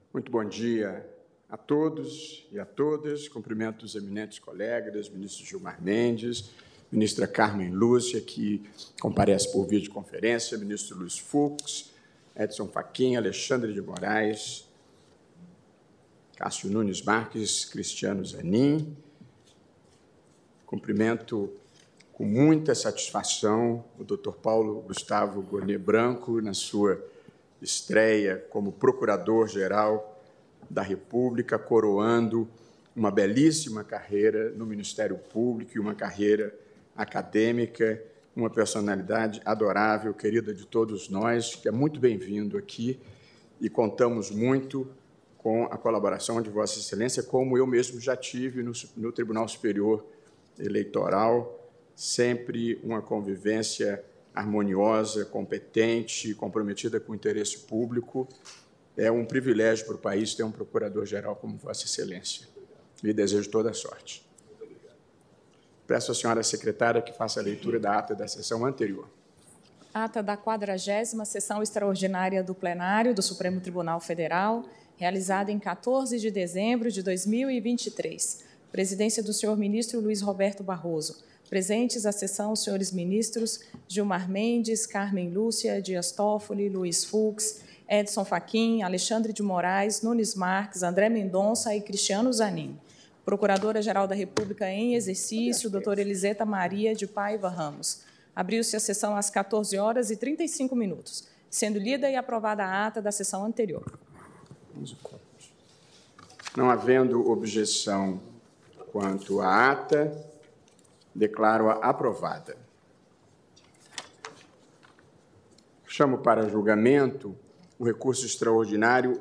Muito bom dia a todos e a todas. Cumprimento os eminentes colegas, ministro Gilmar Mendes, ministra Carmen Lúcia, que comparece por videoconferência, ministro Luiz Fux, Edson Fachin, Alexandre de Moraes, Cássio Nunes Marques, Cristiano Zanin. Cumprimento com muita satisfação o Dr. Paulo Gustavo Gonet Branco, na sua estreia como Procurador-Geral da República, coroando uma belíssima carreira no Ministério Público e uma carreira acadêmica, uma personalidade adorável, querida de todos nós, que é muito bem-vindo aqui e contamos muito com a colaboração de Vossa Excelência, como eu mesmo já tive no Tribunal Superior Eleitoral, sempre uma convivência harmoniosa, competente, comprometida com o interesse público. É um privilégio para o país ter um procurador-geral como Vossa Excelência. Lhe desejo toda a sorte. Peço à senhora secretária que faça a leitura da ata da sessão anterior. Ata da 40ª Sessão Extraordinária do Plenário do Supremo Tribunal Federal, realizada em 14 de dezembro de 2023. Presidência do senhor ministro Luiz Roberto Barroso. Presentes à sessão os senhores ministros Gilmar Mendes, Carmen Lúcia, Dias Toffoli, Luiz Fux, Edson Fachin, Alexandre de Moraes, Nunes Marques, André Mendonça e Cristiano Zanin. Procuradora-Geral da República em exercício, doutora Eliseta Maria de Paiva Ramos. Abriu-se a sessão às 14h35, sendo lida e aprovada a ata da sessão anterior. Não havendo objeção quanto à ata, declaro-a aprovada. Chamo para julgamento o recurso extraordinário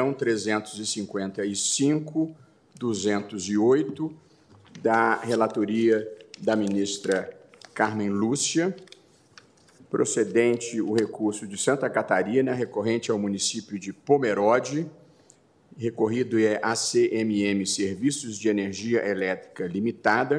1.355.208, da relatoria da ministra Carmen Lúcia, procedente o recurso de Santa Catarina, recorrente ao município de Pomerode, recorrido é ACMM Serviços de Energia Elétrica Limitada.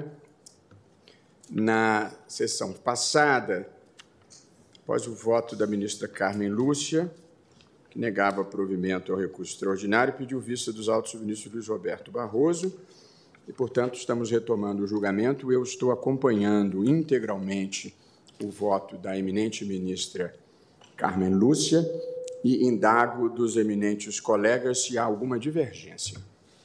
Na sessão passada, após o voto da ministra Carmen Lúcia, que negava provimento ao recurso extraordinário, pediu vista dos autos do ministro Luiz Roberto Barroso e, portanto, estamos retomando o julgamento. Eu estou acompanhando integralmente o voto da eminente ministra Carmen Lúcia e indago dos eminentes colegas se há alguma divergência.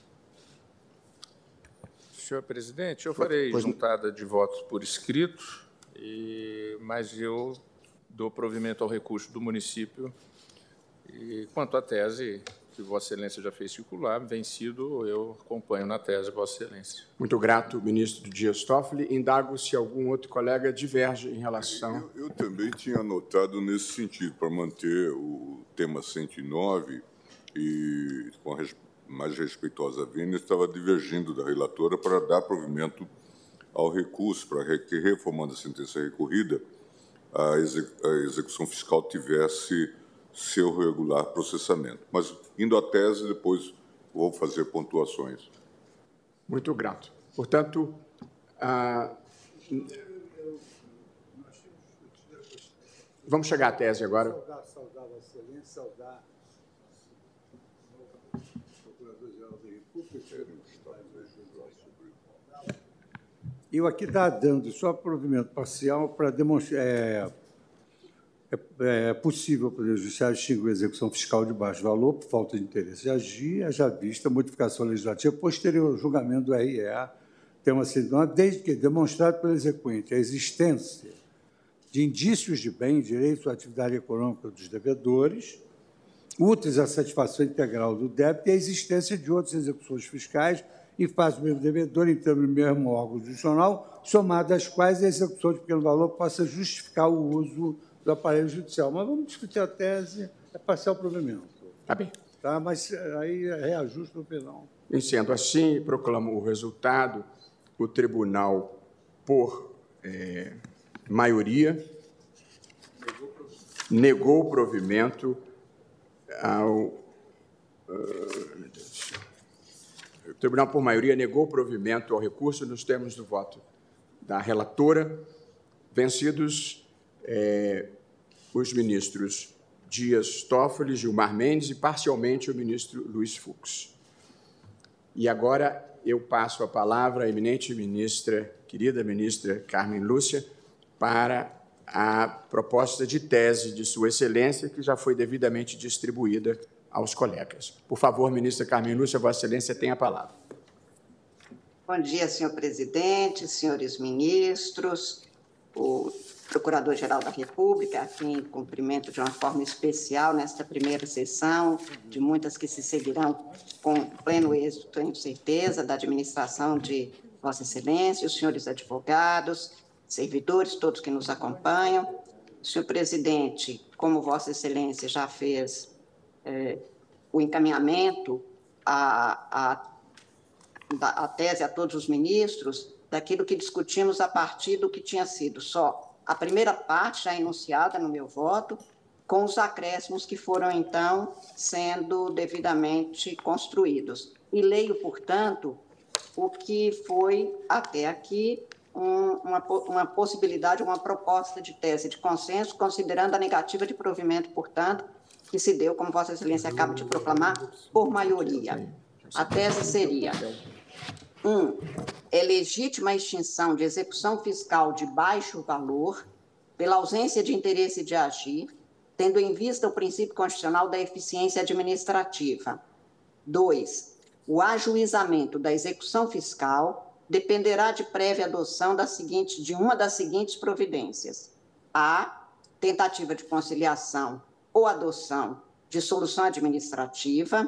Senhor presidente, eu farei juntada de votos por escrito, mas eu dou provimento ao recurso do município. E quanto à tese que Vossa Excelência já fez circular, vencido, eu acompanho na tese Vossa Excelência. Muito grato, ministro Dias Toffoli. Indago se algum outro colega diverge em relação... Eu também tinha anotado nesse sentido, para manter o tema 109 e, com a mais respeitosa vênia, estava divergindo da relatora para dar provimento ao recurso, para que, reformando a sentença recorrida, a execução fiscal tivesse seu regular processamento. Mas, indo à tese, depois vou fazer pontuações. Muito grato. Portanto, vamos chegar à tese agora. Saudar Vossa Excelência, saudar o Procurador-Geral da República. Eu aqui estava dando só provimento parcial para demonstrar... É possível o Poder Judiciário extinguir a execução fiscal de baixo valor por falta de interesse de agir, haja vista a modificação legislativa posterior ao julgamento do REA, tema 109, desde que demonstrado pelo exequente a existência de indícios de bem, direitos ou atividade econômica dos devedores, úteis à satisfação integral do débito e a existência de outras execuções fiscais em face do mesmo devedor em termos do mesmo órgão judicional, somado às quais a execução de pequeno valor possa justificar o uso do aparelho judicial. Mas vamos discutir a tese, é parcial provimento. Está bem. Tá, mas aí reajuste no final. E sendo assim, proclamo o resultado. O tribunal, por maioria, negou o provimento ao... O tribunal, por maioria, negou o provimento ao recurso nos termos do voto da relatora, vencidos os ministros Dias Toffoli, Gilmar Mendes e, parcialmente, o ministro Luiz Fux. E agora eu passo a palavra à eminente ministra, querida ministra Carmen Lúcia, para a proposta de tese de Sua Excelência, que já foi devidamente distribuída aos colegas. Por favor, ministra Carmen Lúcia, Vossa Excelência tem a palavra. Bom dia, senhor presidente, senhores ministros, o Procurador-Geral da República, a quem cumprimento de uma forma especial nesta primeira sessão, de muitas que se seguirão com pleno êxito, tenho certeza, da administração de Vossa Excelência, os senhores advogados, servidores, todos que nos acompanham. Senhor presidente, como Vossa Excelência já fez o encaminhamento a tese a todos os ministros, daquilo que discutimos a partir do que tinha sido só a primeira parte já enunciada no meu voto, com os acréscimos que foram, então, sendo devidamente construídos. E leio, portanto, o que foi, até aqui, uma possibilidade, uma proposta de tese de consenso, considerando a negativa de provimento, portanto, que se deu, como Vossa Excelência acaba de proclamar, por maioria. A tese seria: 1. É legítima a extinção de execução fiscal de baixo valor pela ausência de interesse de agir, tendo em vista o princípio constitucional da eficiência administrativa. 2. O ajuizamento da execução fiscal dependerá de prévia adoção de uma das seguintes providências: a. Tentativa de conciliação ou adoção de solução administrativa;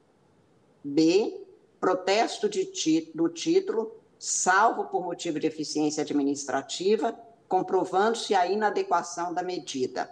b. Protesto do título, salvo por motivo de eficiência administrativa, comprovando-se a inadequação da medida.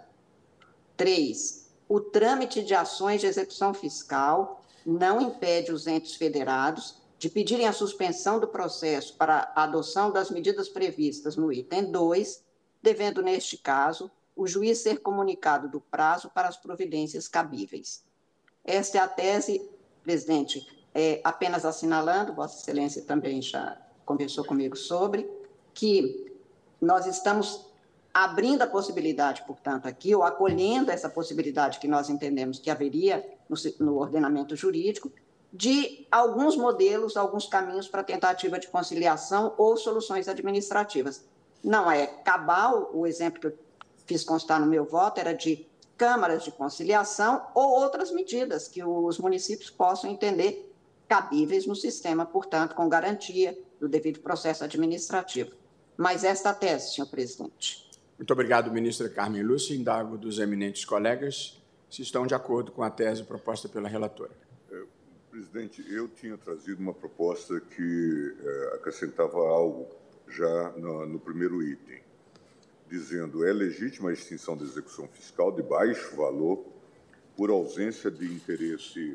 3. O trâmite de ações de execução fiscal não impede os entes federados de pedirem a suspensão do processo para a adoção das medidas previstas no item 2, devendo, neste caso, o juiz ser comunicado do prazo para as providências cabíveis. Esta é a tese, presidente. Apenas assinalando, Vossa Excelência também já conversou comigo sobre, que nós estamos abrindo a possibilidade, portanto, aqui, ou acolhendo essa possibilidade que nós entendemos que haveria no ordenamento jurídico, de alguns modelos, alguns caminhos para tentativa de conciliação ou soluções administrativas. Não é cabal, o exemplo que eu fiz constar no meu voto era de câmaras de conciliação ou outras medidas que os municípios possam entender cabíveis no sistema, portanto, com garantia do devido processo administrativo. Mas esta tese, senhor presidente. Muito obrigado, ministra Carmen Lúcia. Indago dos eminentes colegas se estão de acordo com a tese proposta pela relatora. Presidente, eu tinha trazido uma proposta que acrescentava algo já no primeiro item, dizendo: é legítima a extinção da execução fiscal de baixo valor por ausência de interesse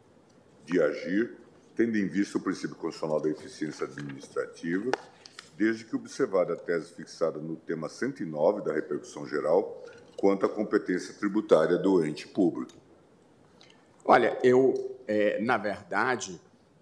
de agir, tendo em vista o princípio constitucional da eficiência administrativa, desde que observada a tese fixada no tema 109 da repercussão geral, quanto à competência tributária do ente público. Olha, na verdade,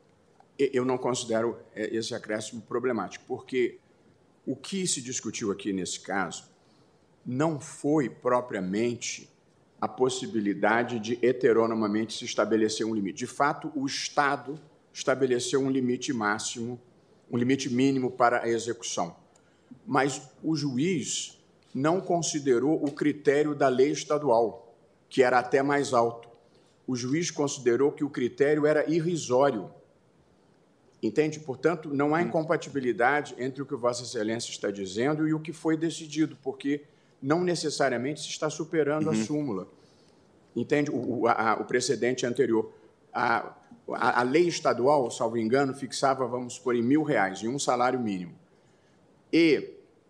eu não considero esse acréscimo problemático, porque o que se discutiu aqui nesse caso não foi propriamente a possibilidade de heteronomamente se estabelecer um limite. De fato, o Estado estabeleceu um limite máximo, um limite mínimo para a execução. Mas o juiz não considerou o critério da lei estadual, que era até mais alto. O juiz considerou que o critério era irrisório. Entende? Portanto, não há incompatibilidade entre o que Vossa Excelência está dizendo e o que foi decidido, porque não necessariamente se está superando a súmula. Entende? O precedente anterior. A lei estadual, salvo engano, fixava, vamos supor, em R$1.000, em um salário mínimo. E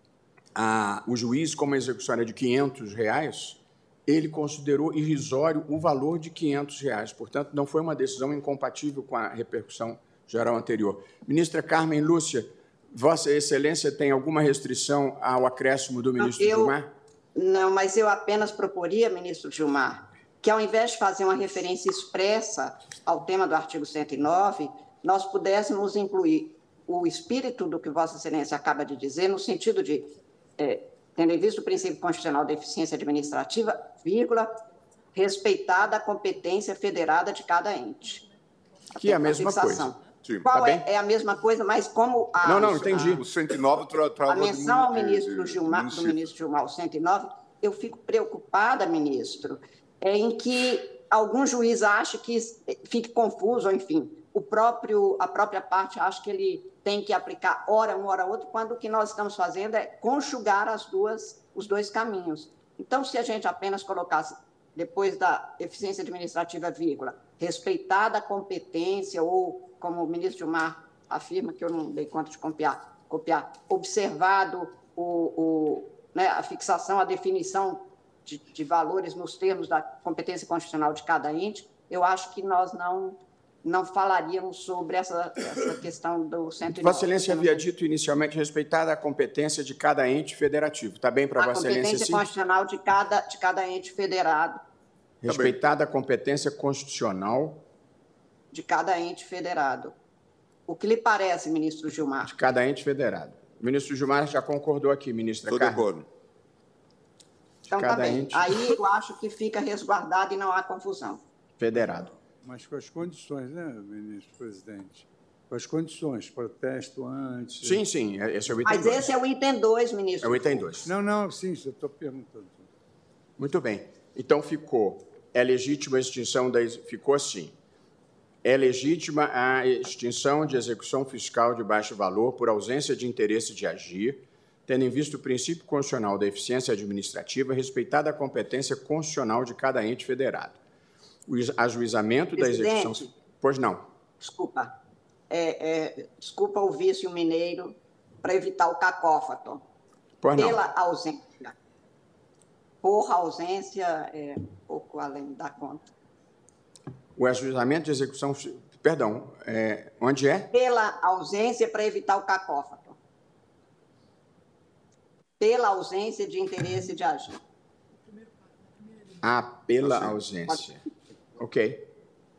o juiz, como a execução era de R$500, ele considerou irrisório o valor de R$500. Portanto, não foi uma decisão incompatível com a repercussão geral anterior. Ministra Carmen Lúcia, Vossa Excelência tem alguma restrição ao acréscimo do ministro Gilmar? Não, mas eu apenas proporia, ministro Gilmar, que ao invés de fazer uma referência expressa ao tema do artigo 109, nós pudéssemos incluir o espírito do que Vossa Excelência acaba de dizer, no sentido de, tendo em vista o princípio constitucional da eficiência administrativa, vírgula, respeitada a competência federada de cada ente. Que é a mesma coisa. Sim, qual tá é a mesma coisa, mas como a... Não, entendi. O 109 trava a menção ao ministro Gilmar, do ministro Gilmar, o 109, eu fico preocupada, ministro, em que algum juiz acha que fique confuso, enfim, a própria parte acha que ele tem que aplicar hora um, hora outro, quando o que nós estamos fazendo é conjugar os dois caminhos. Então, se a gente apenas colocasse, depois da eficiência administrativa, vírgula, respeitada a competência, ou, como o ministro Gilmar afirma, que eu não dei conta de copiar observado a fixação, a definição de valores nos termos da competência constitucional de cada ente, eu acho que nós não falaríamos sobre essa questão do 109. Vossa Excelência havia dito inicialmente respeitada a competência de cada ente federativo. Está bem para Vossa Excelência, sim? A competência constitucional de cada ente federado. Respeitada a competência constitucional de cada ente federado. O que lhe parece, ministro Gilmar? De cada ente federado. O ministro Gilmar já concordou aqui, ministra Carmen. Estou de acordo. Então, está bem. Ente... Aí eu acho que fica resguardado e não há confusão. Federado. Mas com as condições, né, ministro presidente? Com as condições, protesto antes... Sim, esse é o item 2. Mas esse é o item 2, ministro. É o item 2. Não, sim, eu estou perguntando. Muito bem. Então, é legítima a extinção ficou assim. É legítima a extinção de execução fiscal de baixo valor por ausência de interesse de agir, tendo em vista o princípio constitucional da eficiência administrativa, respeitada a competência constitucional de cada ente federado. O ajuizamento da execução... Pois não. Desculpa. Desculpa o vício mineiro para evitar o cacófato. Pois não. Pela ausência. Por ausência, pouco além da conta. O ajuizamento de execução... Perdão, onde é? Pela ausência para evitar o cacófato. Pela ausência de interesse de agir. Pela ausência. Ok.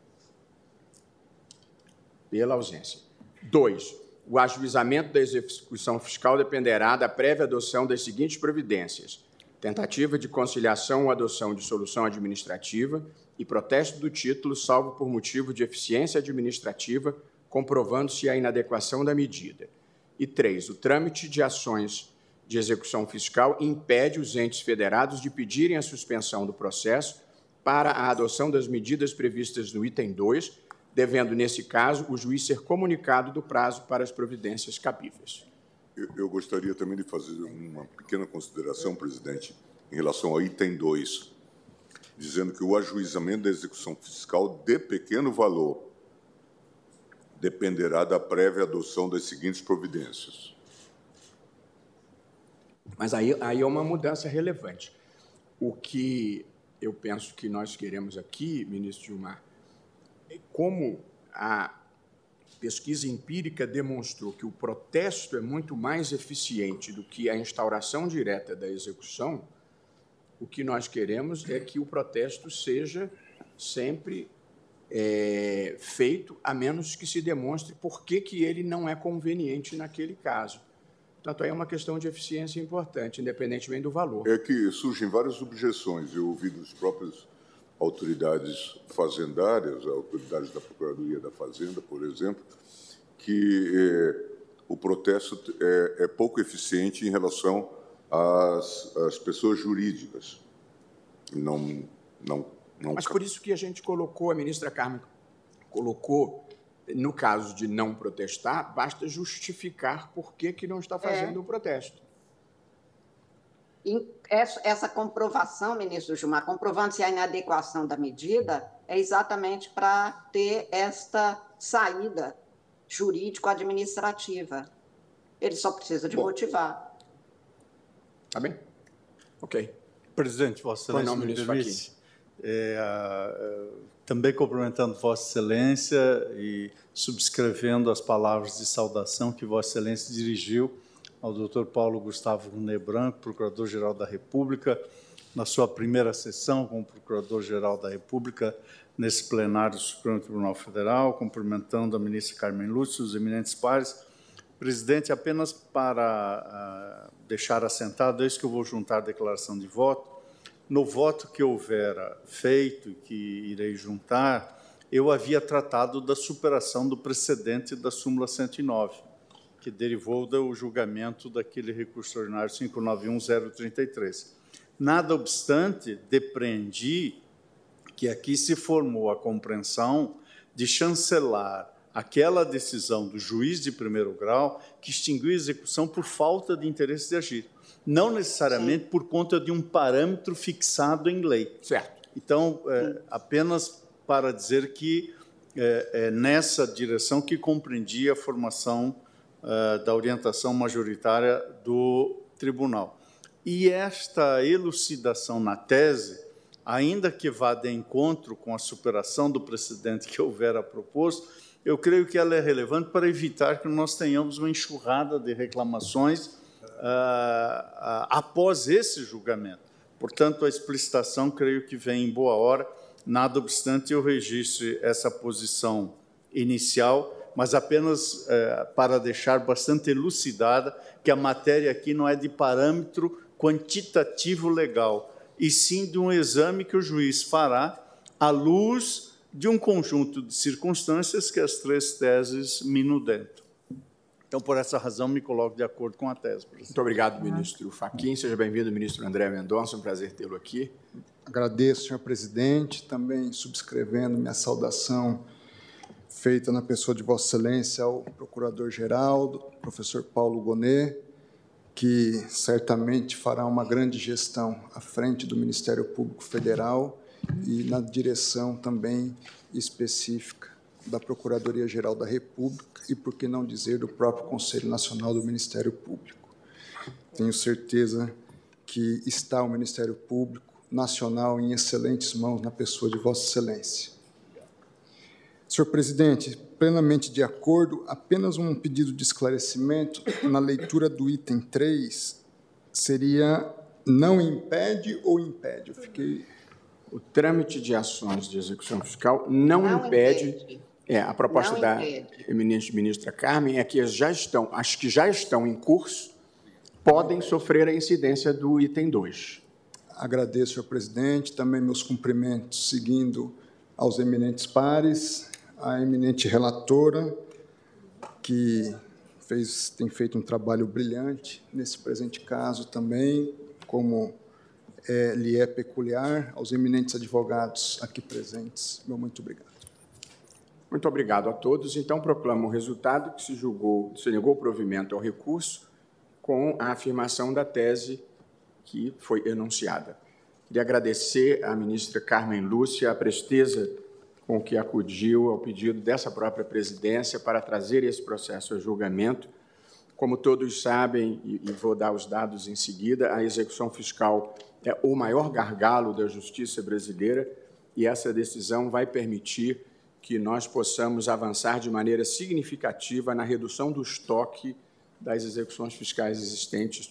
Pela ausência. 2. O ajuizamento da execução fiscal dependerá da prévia adoção das seguintes providências: tentativa de conciliação ou adoção de solução administrativa e protesto do título, salvo por motivo de eficiência administrativa, comprovando-se a inadequação da medida. E 3. O trâmite de ações de execução fiscal impede os entes federados de pedirem a suspensão do processo para a adoção das medidas previstas no item 2, devendo, nesse caso, o juiz ser comunicado do prazo para as providências cabíveis. Eu gostaria também de fazer uma pequena consideração, presidente, em relação ao item 2, dizendo que o ajuizamento da execução fiscal de pequeno valor dependerá da prévia adoção das seguintes providências. Mas aí é uma mudança relevante. O que eu penso que nós queremos aqui, ministro Gilmar, é como a pesquisa empírica demonstrou que o protesto é muito mais eficiente do que a instauração direta da execução, o que nós queremos é que o protesto seja sempre feito, a menos que se demonstre por que ele não é conveniente naquele caso. Portanto, aí é uma questão de eficiência importante, independentemente do valor. É que surgem várias objeções. Eu ouvi dos próprios autoridades fazendárias, autoridades da Procuradoria da Fazenda, por exemplo, que o protesto é pouco eficiente em relação às pessoas jurídicas. Mas por isso que a gente colocou, a ministra Carmen colocou, no caso de não protestar, basta justificar por que não está fazendo o protesto. Essa comprovação, ministro Gilmar, comprovando-se a inadequação da medida, é exatamente para ter esta saída jurídico-administrativa. Ele só precisa de motivar. Tá bem? Ok. Presidente, Vossa Excelência, me permite, também cumprimentando Vossa Excelência e subscrevendo as palavras de saudação que Vossa Excelência dirigiu ao Dr. Paulo Gustavo Gunê Branco, Procurador-Geral da República, na sua primeira sessão como Procurador-Geral da República nesse plenário do Supremo Tribunal Federal, cumprimentando a ministra Carmen Lúcia, os eminentes pares. Presidente, apenas para deixar assentado, é isso que eu vou juntar a declaração de voto, no voto que houvera feito, que irei juntar, eu havia tratado da superação do precedente da súmula 109, que derivou do julgamento daquele recurso ordinário 591.033. Nada obstante, depreendi que aqui se formou a compreensão de chancelar aquela decisão do juiz de primeiro grau que extinguiu a execução por falta de interesse de agir, não necessariamente por conta de um parâmetro fixado em lei. Certo. Então, apenas para dizer que é nessa direção que compreendia a formação da orientação majoritária do tribunal. E esta elucidação na tese, ainda que vá de encontro com a superação do precedente que houvera proposto, eu creio que ela é relevante para evitar que nós tenhamos uma enxurrada de reclamações após esse julgamento. Portanto, a explicitação, creio que vem em boa hora. Nada obstante, eu registre essa posição inicial, mas apenas para deixar bastante elucidada que a matéria aqui não é de parâmetro quantitativo legal, e sim de um exame que o juiz fará à luz de um conjunto de circunstâncias que as três teses minudentam. Então, por essa razão, me coloco de acordo com a tese, presidente. Muito obrigado, ministro Fachin. Seja bem-vindo, ministro André Mendonça. É um prazer tê-lo aqui. Agradeço, senhor presidente, também subscrevendo minha saudação feita na pessoa de Vossa Excelência ao procurador-geral, professor Paulo Gonet, que certamente fará uma grande gestão à frente do Ministério Público Federal e na direção também específica da Procuradoria-Geral da República e, por que não dizer, do próprio Conselho Nacional do Ministério Público. Tenho certeza que está o Ministério Público Nacional em excelentes mãos na pessoa de Vossa Excelência. Senhor presidente, plenamente de acordo, apenas um pedido de esclarecimento na leitura do item 3 seria não impede ou impede? Eu fiquei... O trâmite de ações de execução fiscal não impede. A proposta da eminente ministra Carmen é que as que já estão em curso podem sofrer a incidência do item 2. Agradeço, senhor presidente, também meus cumprimentos seguindo aos eminentes pares, à eminente relatora, que tem feito um trabalho brilhante nesse presente caso também, como lhe é peculiar, aos eminentes advogados aqui presentes. Meu muito obrigado. Muito obrigado a todos. Então, proclamo o resultado que se negou o provimento ao recurso com a afirmação da tese que foi enunciada. Queria agradecer à ministra Carmen Lúcia a presteza com que acudiu ao pedido dessa própria presidência para trazer esse processo a julgamento. Como todos sabem, e vou dar os dados em seguida, a execução fiscal é o maior gargalo da justiça brasileira e essa decisão vai permitir que nós possamos avançar de maneira significativa na redução do estoque das execuções fiscais existentes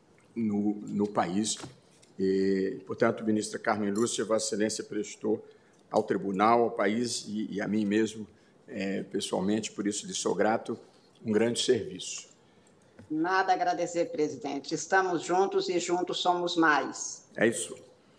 no país. E, portanto, ministra Carmen Lúcia, Vossa Excelência prestou ao tribunal, ao país e a mim mesmo, pessoalmente, por isso lhe sou grato, um grande serviço. Nada a agradecer, presidente. Estamos juntos e juntos somos mais. É isso.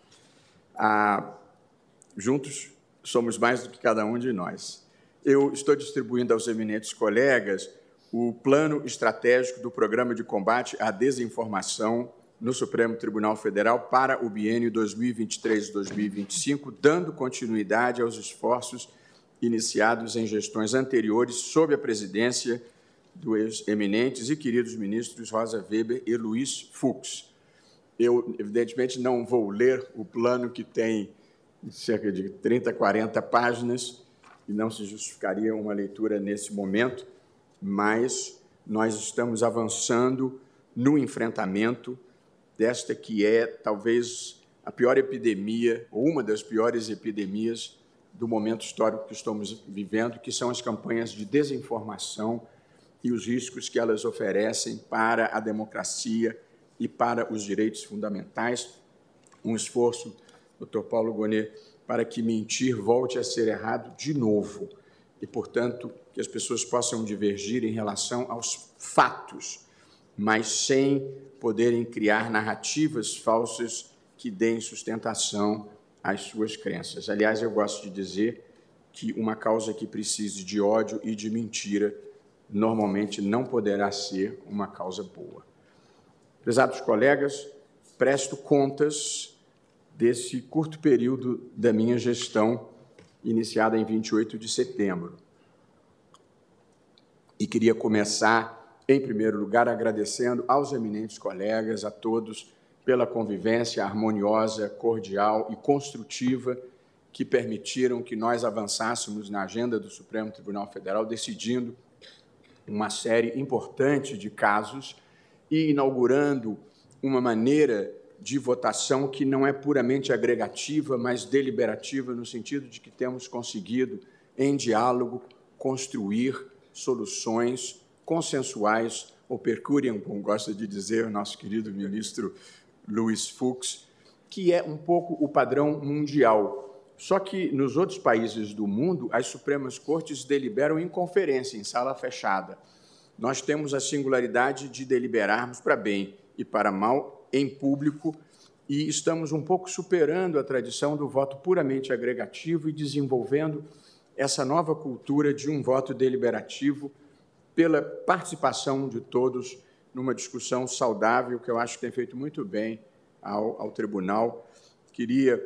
Juntos somos mais do que cada um de nós. Eu estou distribuindo aos eminentes colegas o plano estratégico do Programa de Combate à Desinformação no Supremo Tribunal Federal para o biênio 2023-2025, dando continuidade aos esforços iniciados em gestões anteriores sob a presidência dos eminentes e queridos ministros Rosa Weber e Luiz Fux. Eu, evidentemente, não vou ler o plano que tem cerca de 30, 40 páginas, e não se justificaria uma leitura nesse momento, mas nós estamos avançando no enfrentamento desta que é, talvez, a pior epidemia, ou uma das piores epidemias do momento histórico que estamos vivendo, que são as campanhas de desinformação e os riscos que elas oferecem para a democracia e para os direitos fundamentais. Um esforço, doutor Paulo Gonet, para que mentir volte a ser errado de novo e, portanto, que as pessoas possam divergir em relação aos fatos, mas sem poderem criar narrativas falsas que deem sustentação às suas crenças. Aliás, eu gosto de dizer que uma causa que precise de ódio e de mentira normalmente não poderá ser uma causa boa. Prezados colegas, presto contas desse curto período da minha gestão, iniciada em 28 de setembro. E queria começar, em primeiro lugar, agradecendo aos eminentes colegas, a todos, pela convivência harmoniosa, cordial e construtiva que permitiram que nós avançássemos na agenda do Supremo Tribunal Federal, decidindo uma série importante de casos e inaugurando uma maneira de votação que não é puramente agregativa, mas deliberativa, no sentido de que temos conseguido, em diálogo, construir soluções consensuais, ou per curiam, como gosta de dizer o nosso querido ministro Luiz Fux, que é um pouco o padrão mundial. Só que, nos outros países do mundo, as Supremas Cortes deliberam em conferência, em sala fechada. Nós temos a singularidade de deliberarmos para bem e para mal em público e estamos um pouco superando a tradição do voto puramente agregativo e desenvolvendo essa nova cultura de um voto deliberativo pela participação de todos numa discussão saudável, que eu acho que tem feito muito bem ao tribunal. Queria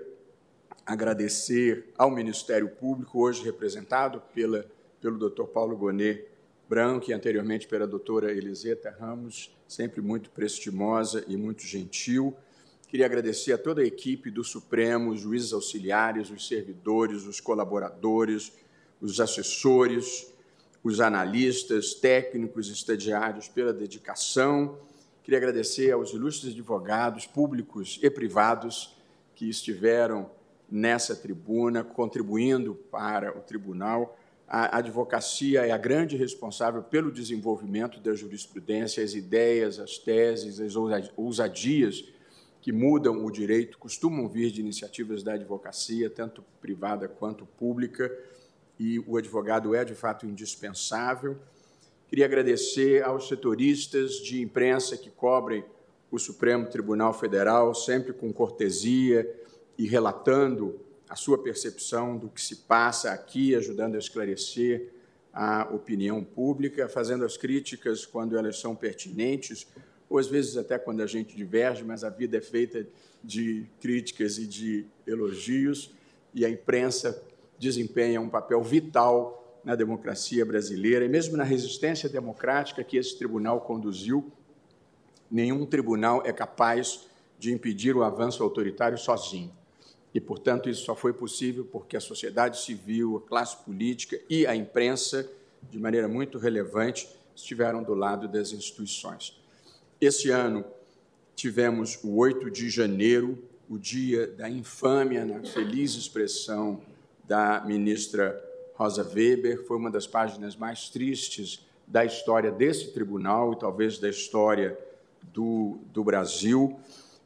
agradecer ao Ministério Público, hoje representado pelo doutor Paulo Gonet Branco e anteriormente pela doutora Eliseta Ramos, sempre muito prestimosa e muito gentil. Queria agradecer a toda a equipe do Supremo, os juízes auxiliares, os servidores, os colaboradores, os assessores, os analistas, técnicos, estagiários pela dedicação. Queria agradecer aos ilustres advogados públicos e privados que estiveram nessa tribuna, contribuindo para o tribunal. A advocacia é a grande responsável pelo desenvolvimento da jurisprudência, as ideias, as teses, as ousadias que mudam o direito costumam vir de iniciativas da advocacia, tanto privada quanto pública, e o advogado é, de fato, indispensável. Queria agradecer aos setoristas de imprensa que cobrem o Supremo Tribunal Federal, sempre com cortesia e relatando a sua percepção do que se passa aqui, ajudando a esclarecer a opinião pública, fazendo as críticas quando elas são pertinentes, ou às vezes até quando a gente diverge, mas a vida é feita de críticas e de elogios, e a imprensa desempenha um papel vital na democracia brasileira, e mesmo na resistência democrática que esse tribunal conduziu, nenhum tribunal é capaz de impedir o avanço autoritário sozinho. E, portanto, isso só foi possível porque a sociedade civil, a classe política e a imprensa, de maneira muito relevante, estiveram do lado das instituições. Esse ano, tivemos o 8 de janeiro, o dia da infâmia, na feliz expressão da ministra Rosa Weber. Foi uma das páginas mais tristes da história desse tribunal e talvez da história do Brasil,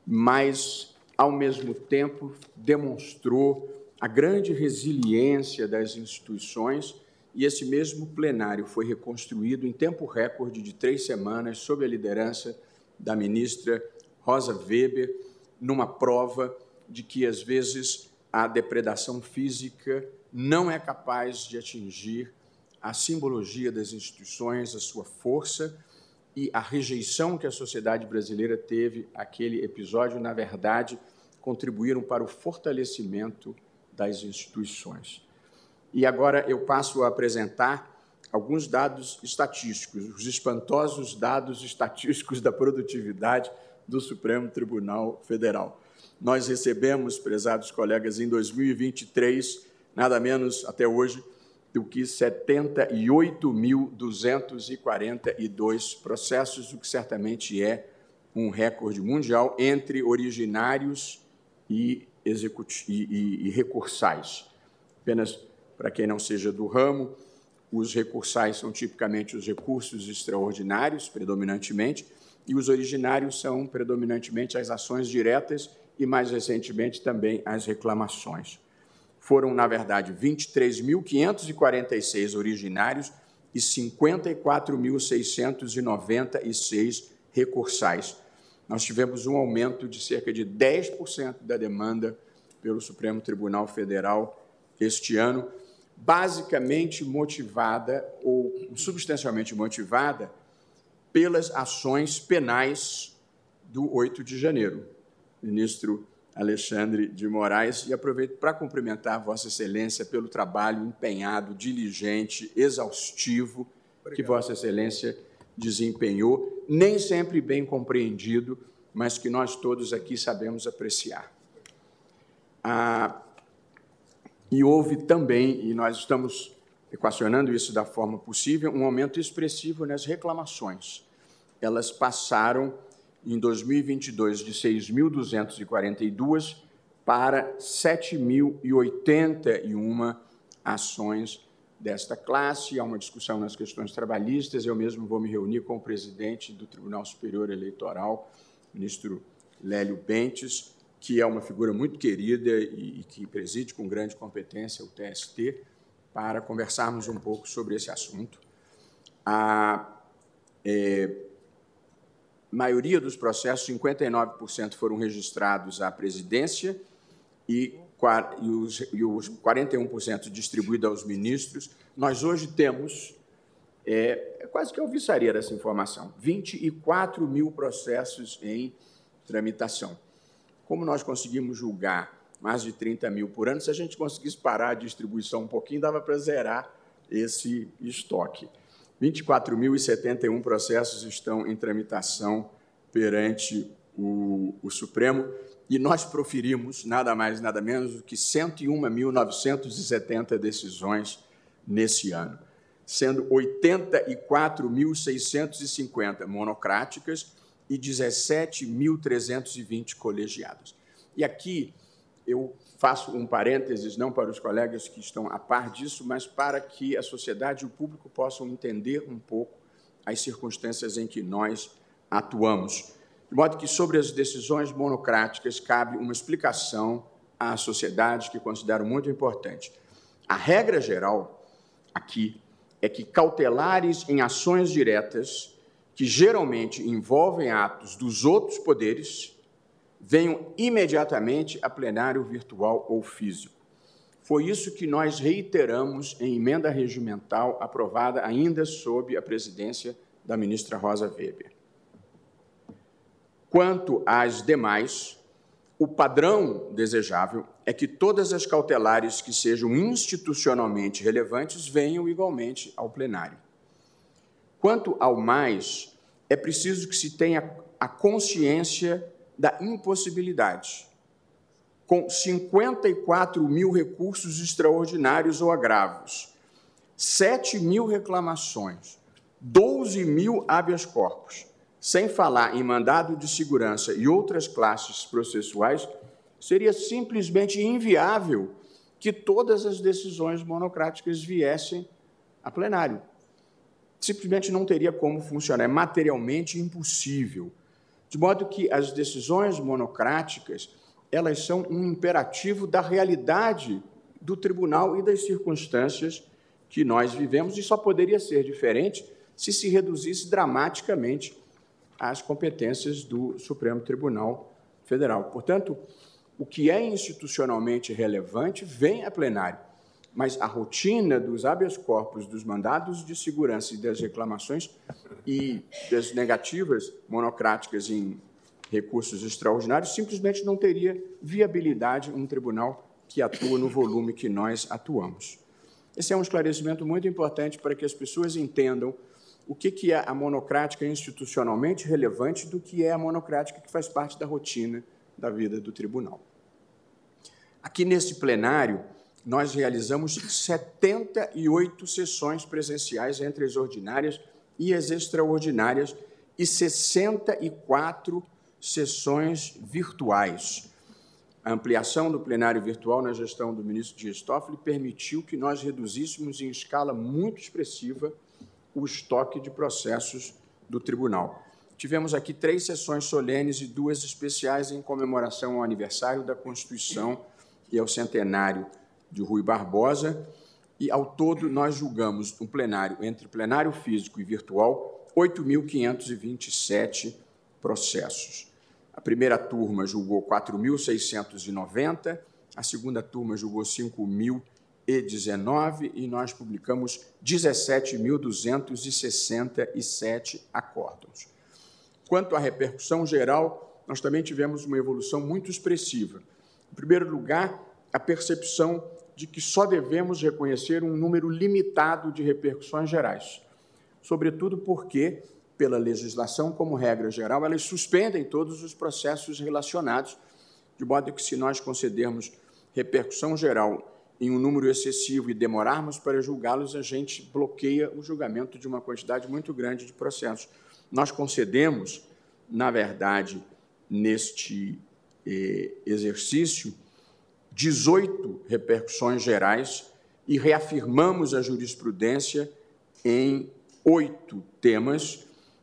mas, ao mesmo tempo, demonstrou a grande resiliência das instituições, e esse mesmo plenário foi reconstruído em tempo recorde de 3 semanas, sob a liderança da ministra Rosa Weber, numa prova de que, às vezes, a depredação física não é capaz de atingir a simbologia das instituições, a sua força, e a rejeição que a sociedade brasileira teve àquele episódio, na verdade, contribuíram para o fortalecimento das instituições. E agora eu passo a apresentar alguns dados estatísticos, os espantosos dados estatísticos da produtividade do Supremo Tribunal Federal. Nós recebemos, prezados colegas, em 2023, nada menos, até hoje, do que 78.242 processos, o que certamente é um recorde mundial entre originários e recursais. Apenas para quem não seja do ramo, os recursais são tipicamente os recursos extraordinários, predominantemente, e os originários são predominantemente as ações diretas e, mais recentemente, também as reclamações. Foram, na verdade, 23.546 originários e 54.696 recursais. nós tivemos um aumento de cerca de 10% da demanda pelo Supremo Tribunal Federal este ano, basicamente motivada ou substancialmente motivada pelas ações penais do 8 de janeiro. Ministro Alexandre de Moraes, e aproveito para cumprimentar Vossa Excelência pelo trabalho empenhado, diligente, exaustivo que Vossa Excelência desempenhou, nem sempre bem compreendido, mas que nós todos aqui sabemos apreciar. E houve também, e nós estamos equacionando isso da forma possível, um aumento expressivo nas reclamações. Elas passaram, em 2022, de 6.242 para 7.081 ações desta classe. Há uma discussão nas questões trabalhistas. Eu mesmo vou me reunir com o presidente do Tribunal Superior Eleitoral, ministro Lélio Bentes, que é uma figura muito querida e que preside com grande competência o TST, para conversarmos um pouco sobre esse assunto. A maioria dos processos, 59%, foram registrados à presidência e os 41% distribuídos aos ministros. Nós hoje temos, quase que alvissaria essa informação, 24 mil processos em tramitação. Como nós conseguimos julgar mais de 30 mil por ano, se a gente conseguisse parar a distribuição um pouquinho, dava para zerar esse estoque. 24.071 processos estão em tramitação perante o Supremo, e nós proferimos nada mais, nada menos do que 101.970 decisões nesse ano, sendo 84.650 monocráticas e 17.320 colegiadas. E aqui eu faço um parênteses, não para os colegas que estão a par disso, mas para que a sociedade e o público possam entender um pouco as circunstâncias em que nós atuamos. De modo que, sobre as decisões monocráticas, cabe uma explicação à sociedade que considero muito importante. A regra geral aqui é que cautelares em ações diretas, que geralmente envolvem atos dos outros poderes, venham imediatamente a plenário virtual ou físico. Foi isso que nós reiteramos em emenda regimental aprovada ainda sob a presidência da ministra Rosa Weber. Quanto às demais, o padrão desejável é que todas as cautelares que sejam institucionalmente relevantes venham igualmente ao plenário. Quanto ao mais, é preciso que se tenha a consciência da impossibilidade. Com 54 mil recursos extraordinários ou agravos, 7 mil reclamações, 12 mil habeas corpus, sem falar em mandado de segurança e outras classes processuais, seria simplesmente inviável que todas as decisões monocráticas viessem a plenário. Simplesmente não teria como funcionar, é materialmente impossível. De modo que as decisões monocráticas, elas são um imperativo da realidade do tribunal e das circunstâncias que nós vivemos, e só poderia ser diferente se reduzisse dramaticamente as competências do Supremo Tribunal Federal. Portanto, o que é institucionalmente relevante vem a plenário, mas a rotina dos habeas corpus, dos mandados de segurança e das reclamações e das negativas monocráticas em recursos extraordinários simplesmente não teria viabilidade um tribunal que atua no volume que nós atuamos. Esse é um esclarecimento muito importante para que as pessoas entendam o que é a monocrática institucionalmente relevante do que é a monocrática que faz parte da rotina da vida do tribunal. Aqui nesse plenário, nós realizamos 78 sessões presenciais entre as ordinárias e as extraordinárias e 64 sessões virtuais. A ampliação do plenário virtual na gestão do ministro Dias Toffoli permitiu que nós reduzíssemos em escala muito expressiva o estoque de processos do tribunal. Tivemos aqui 3 sessões solenes e 2 especiais em comemoração ao aniversário da Constituição e ao centenário de Rui Barbosa, e, ao todo, nós julgamos um plenário, entre plenário físico e virtual, 8.527 processos. A primeira turma julgou 4.690, a segunda turma julgou 5.019 e nós publicamos 17.267 acórdãos. Quanto à repercussão geral, nós também tivemos uma evolução muito expressiva. Em primeiro lugar, a percepção de que só devemos reconhecer um número limitado de repercussões gerais, sobretudo porque, pela legislação, como regra geral, elas suspendem todos os processos relacionados, de modo que, se nós concedermos repercussão geral em um número excessivo e demorarmos para julgá-los, a gente bloqueia o julgamento de uma quantidade muito grande de processos. Nós concedemos, na verdade, neste exercício, 18 repercussões gerais e reafirmamos a jurisprudência em 8 temas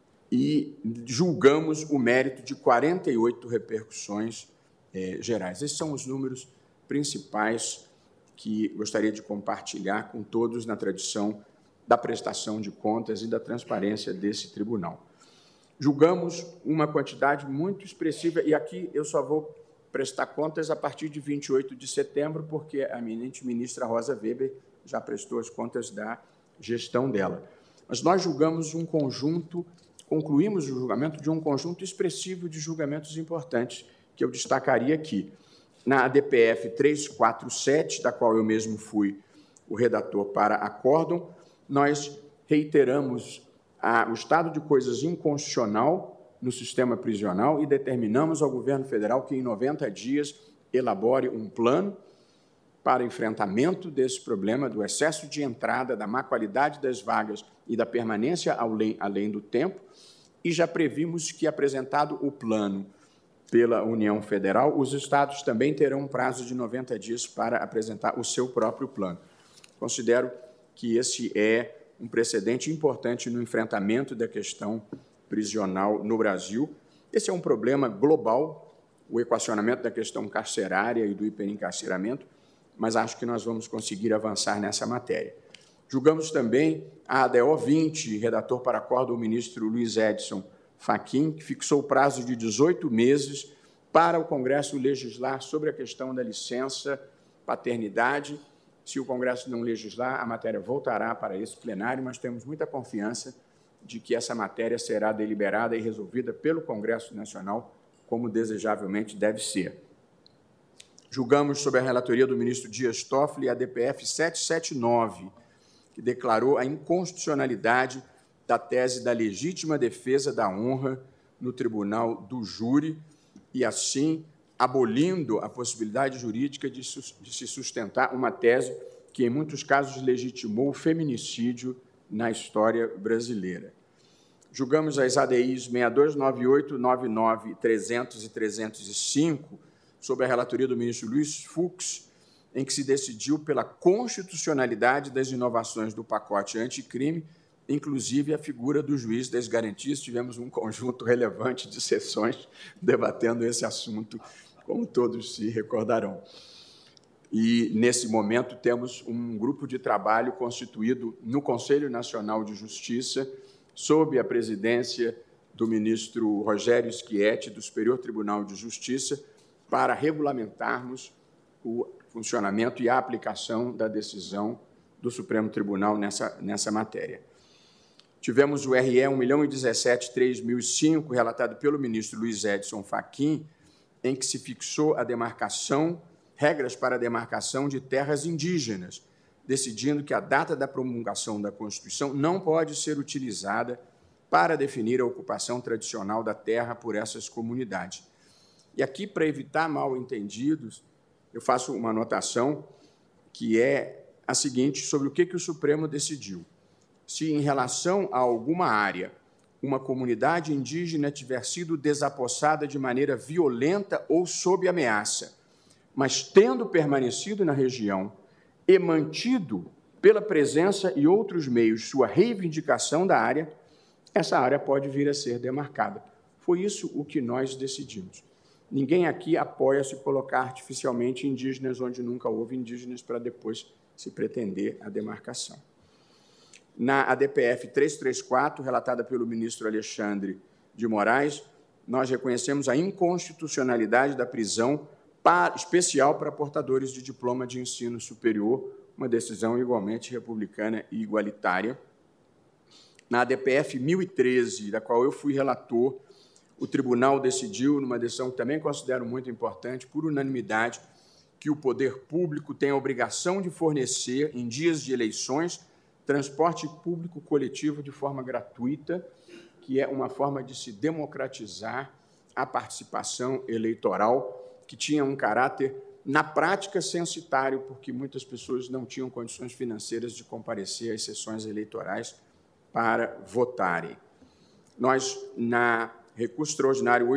e julgamos o mérito de 48 repercussões gerais. Esses são os números principais que gostaria de compartilhar com todos na tradição da prestação de contas e da transparência desse tribunal. Julgamos uma quantidade muito expressiva, e aqui eu só vou prestar contas a partir de 28 de setembro, porque a eminente ministra Rosa Weber já prestou as contas da gestão dela. Mas nós julgamos um conjunto, concluímos o julgamento de um conjunto expressivo de julgamentos importantes, que eu destacaria aqui. Na ADPF 347, da qual eu mesmo fui o redator para acórdão, nós reiteramos o estado de coisas inconstitucional no sistema prisional e determinamos ao governo federal que, em 90 dias, elabore um plano para enfrentamento desse problema do excesso de entrada, da má qualidade das vagas e da permanência além do tempo, e já previmos que, apresentado o plano pela União Federal, os estados também terão um prazo de 90 dias para apresentar o seu próprio plano. Considero que esse é um precedente importante no enfrentamento da questão prisional no Brasil. Esse é um problema global, o equacionamento da questão carcerária e do hiperencarceramento, mas acho que nós vamos conseguir avançar nessa matéria. Julgamos também a ADO 20, redator para acórdão, o ministro Luiz Edson Fachin, que fixou o prazo de 18 meses para o Congresso legislar sobre a questão da licença paternidade. Se o Congresso não legislar, a matéria voltará para esse plenário, mas temos muita confiança de que essa matéria será deliberada e resolvida pelo Congresso Nacional, como desejavelmente deve ser. Julgamos, sob a relatoria do ministro Dias Toffoli, a DPF 779, que declarou a inconstitucionalidade da tese da legítima defesa da honra no tribunal do júri e, assim, abolindo a possibilidade jurídica de se sustentar uma tese que, em muitos casos, legitimou o feminicídio na história brasileira. Julgamos as ADIs 6298, 99, 300 e 305, sob a relatoria do ministro Luiz Fux, em que se decidiu pela constitucionalidade das inovações do pacote anticrime, inclusive a figura do juiz das garantias. Tivemos um conjunto relevante de sessões debatendo esse assunto, como todos se recordarão. E, nesse momento, temos um grupo de trabalho constituído no Conselho Nacional de Justiça, sob a presidência do ministro Rogério Schietti, do Superior Tribunal de Justiça, para regulamentarmos o funcionamento e a aplicação da decisão do Supremo Tribunal nessa matéria. Tivemos o RE 1.017.3005, relatado pelo ministro Luiz Edson Fachin, em que se fixou a demarcação, regras para a demarcação de terras indígenas, decidindo que a data da promulgação da Constituição não pode ser utilizada para definir a ocupação tradicional da terra por essas comunidades. E aqui, para evitar mal-entendidos, eu faço uma anotação que é a seguinte, sobre o que o Supremo decidiu. Se, em relação a alguma área, uma comunidade indígena tiver sido desapossada de maneira violenta ou sob ameaça, mas tendo permanecido na região e mantido, pela presença e outros meios, sua reivindicação da área, essa área pode vir a ser demarcada. Foi isso o que nós decidimos. Ninguém aqui apoia se colocar artificialmente indígenas onde nunca houve indígenas para depois se pretender a demarcação. Na ADPF 334, relatada pelo ministro Alexandre de Moraes, nós reconhecemos a inconstitucionalidade da prisão especial para portadores de diploma de ensino superior, uma decisão igualmente republicana e igualitária. Na ADPF 1013, da qual eu fui relator, o tribunal decidiu, numa decisão que também considero muito importante, por unanimidade, que o poder público tem a obrigação de fornecer, em dias de eleições, transporte público coletivo de forma gratuita, que é uma forma de se democratizar a participação eleitoral, que tinha um caráter, na prática, censitário, porque muitas pessoas não tinham condições financeiras de comparecer às sessões eleitorais para votarem. Nós, na recurso extraordinário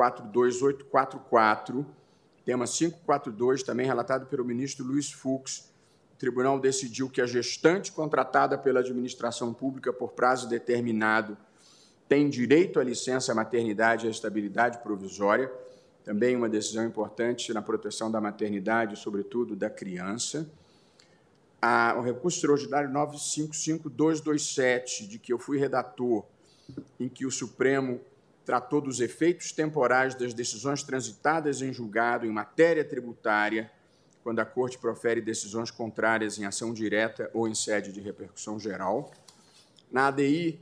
842-844, tema 542, também relatado pelo ministro Luiz Fux, o tribunal decidiu que a gestante contratada pela administração pública por prazo determinado tem direito à licença maternidade e à estabilidade provisória, também uma decisão importante na proteção da maternidade, sobretudo da criança. O recurso extraordinário 955227, de que eu fui redator, em que o Supremo tratou dos efeitos temporais das decisões transitadas em julgado em matéria tributária, quando a Corte profere decisões contrárias em ação direta ou em sede de repercussão geral. Na ADI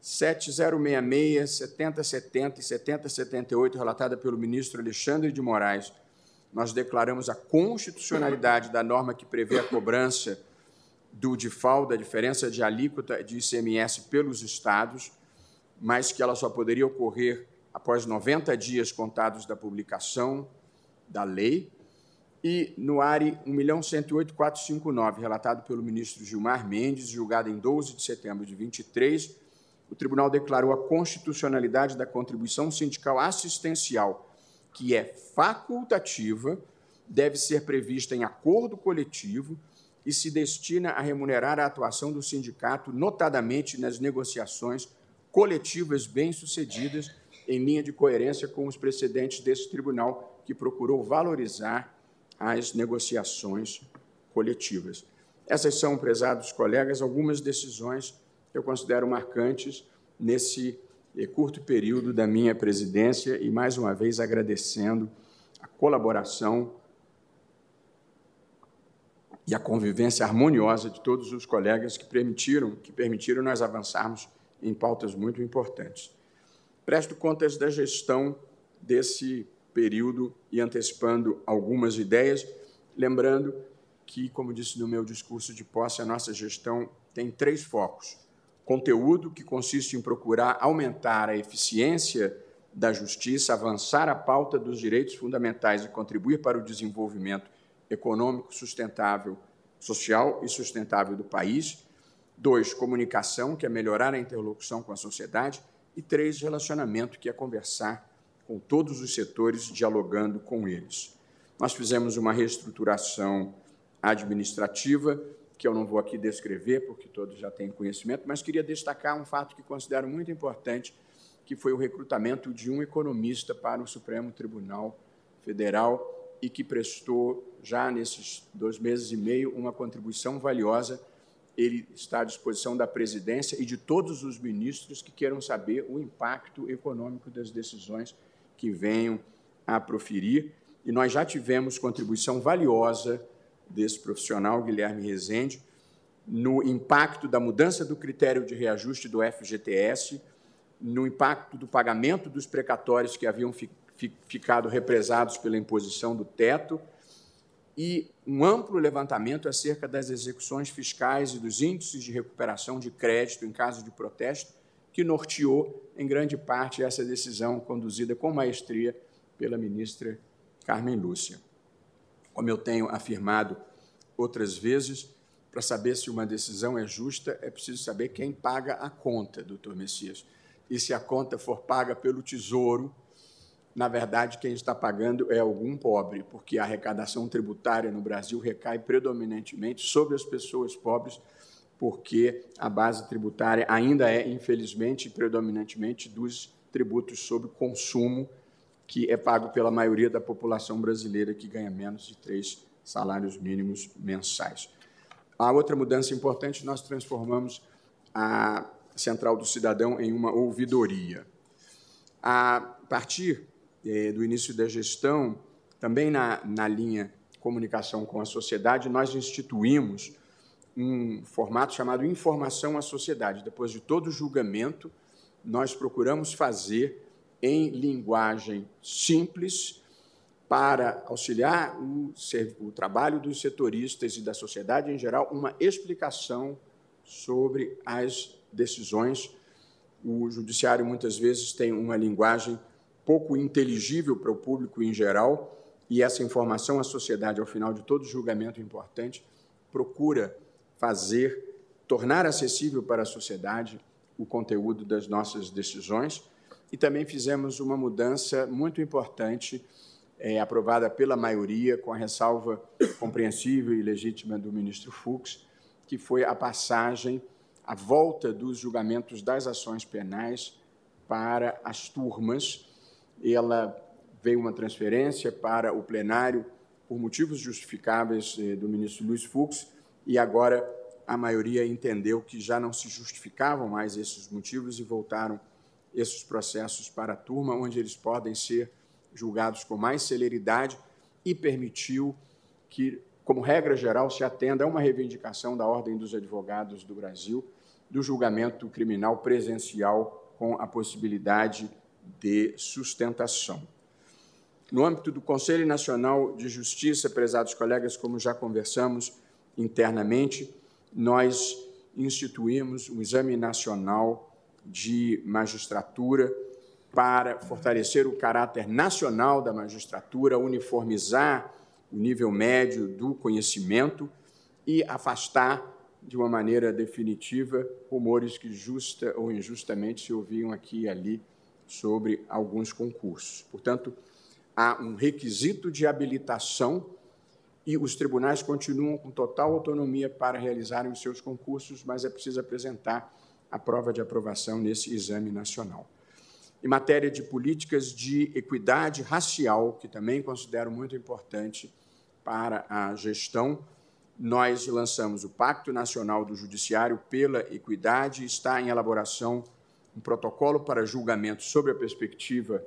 7066, 7070 e 7078, relatada pelo ministro Alexandre de Moraes, nós declaramos a constitucionalidade da norma que prevê a cobrança do DIFAL, da diferença de alíquota de ICMS pelos estados, mas que ela só poderia ocorrer após 90 dias contados da publicação da lei. E no ARI 1.108.459, relatado pelo ministro Gilmar Mendes, julgado em 12 de setembro de 23, o tribunal declarou a constitucionalidade da contribuição sindical assistencial, que é facultativa, deve ser prevista em acordo coletivo e se destina a remunerar a atuação do sindicato, notadamente nas negociações coletivas bem-sucedidas, em linha de coerência com os precedentes desse tribunal, que procurou valorizar as negociações coletivas. Essas são, prezados colegas, algumas decisões que eu considero marcantes nesse curto período da minha presidência e, mais uma vez, agradecendo a colaboração e a convivência harmoniosa de todos os colegas que permitiram nós avançarmos em pautas muito importantes. Presto contas da gestão desse período e antecipando algumas ideias, lembrando que, como disse no meu discurso de posse, a nossa gestão tem 3 focos. Conteúdo, que consiste em procurar aumentar a eficiência da justiça, avançar a pauta dos direitos fundamentais e contribuir para o desenvolvimento econômico sustentável, social e sustentável do país. 2, comunicação, que é melhorar a interlocução com a sociedade. E 3, relacionamento, que é conversar com todos os setores, dialogando com eles. Nós fizemos uma reestruturação administrativa, que eu não vou aqui descrever, porque todos já têm conhecimento, mas queria destacar um fato que considero muito importante, que foi o recrutamento de um economista para o Supremo Tribunal Federal e que prestou, já nesses 2 meses e meio, uma contribuição valiosa. Ele está à disposição da presidência e de todos os ministros que queiram saber o impacto econômico das decisões que venham a proferir. E nós já tivemos contribuição valiosa desse profissional, Guilherme Rezende, no impacto da mudança do critério de reajuste do FGTS, no impacto do pagamento dos precatórios que haviam ficado represados pela imposição do teto, e um amplo levantamento acerca das execuções fiscais e dos índices de recuperação de crédito em caso de protesto, que norteou, em grande parte, essa decisão conduzida com maestria pela ministra Carmen Lúcia. Como eu tenho afirmado outras vezes, para saber se uma decisão é justa, é preciso saber quem paga a conta, doutor Messias. E se a conta for paga pelo Tesouro, na verdade, quem está pagando é algum pobre, porque a arrecadação tributária no Brasil recai predominantemente sobre as pessoas pobres, porque a base tributária ainda é, infelizmente, predominantemente dos tributos sobre consumo, que é pago pela maioria da população brasileira, que ganha menos de 3 salários mínimos mensais. A outra mudança importante, nós transformamos a Central do Cidadão em uma ouvidoria. A partir do início da gestão, também na linha comunicação com a sociedade, nós instituímos um formato chamado Informação à Sociedade. Depois de todo julgamento, nós procuramos fazer em linguagem simples para auxiliar o trabalho dos setoristas e da sociedade em geral, uma explicação sobre as decisões. O judiciário, muitas vezes, tem uma linguagem pouco inteligível para o público em geral, e essa informação à sociedade, ao final de todo julgamento importante, procura tornar acessível para a sociedade o conteúdo das nossas decisões. E também fizemos uma mudança muito importante, aprovada pela maioria, com a ressalva compreensível e legítima do ministro Fux, que foi a volta dos julgamentos das ações penais para as turmas. Ela veio uma transferência para o plenário por motivos justificáveis do ministro Luiz Fux, e agora a maioria entendeu que já não se justificavam mais esses motivos e voltaram esses processos para a turma, onde eles podem ser julgados com mais celeridade, e permitiu que, como regra geral, se atenda a uma reivindicação da Ordem dos Advogados do Brasil do julgamento criminal presencial com a possibilidade de sustentação. No âmbito do Conselho Nacional de Justiça, prezados colegas, como já conversamos internamente, nós instituímos um exame nacional de magistratura para fortalecer o caráter nacional da magistratura, uniformizar o nível médio do conhecimento e afastar, de uma maneira definitiva, rumores que justa ou injustamente se ouviam aqui e ali sobre alguns concursos. Portanto, há um requisito de habilitação e os tribunais continuam com total autonomia para realizarem os seus concursos, mas é preciso apresentar a prova de aprovação nesse exame nacional. Em matéria de políticas de equidade racial, que também considero muito importante para a gestão, nós lançamos o Pacto Nacional do Judiciário pela Equidade, está em elaboração um protocolo para julgamento sobre a perspectiva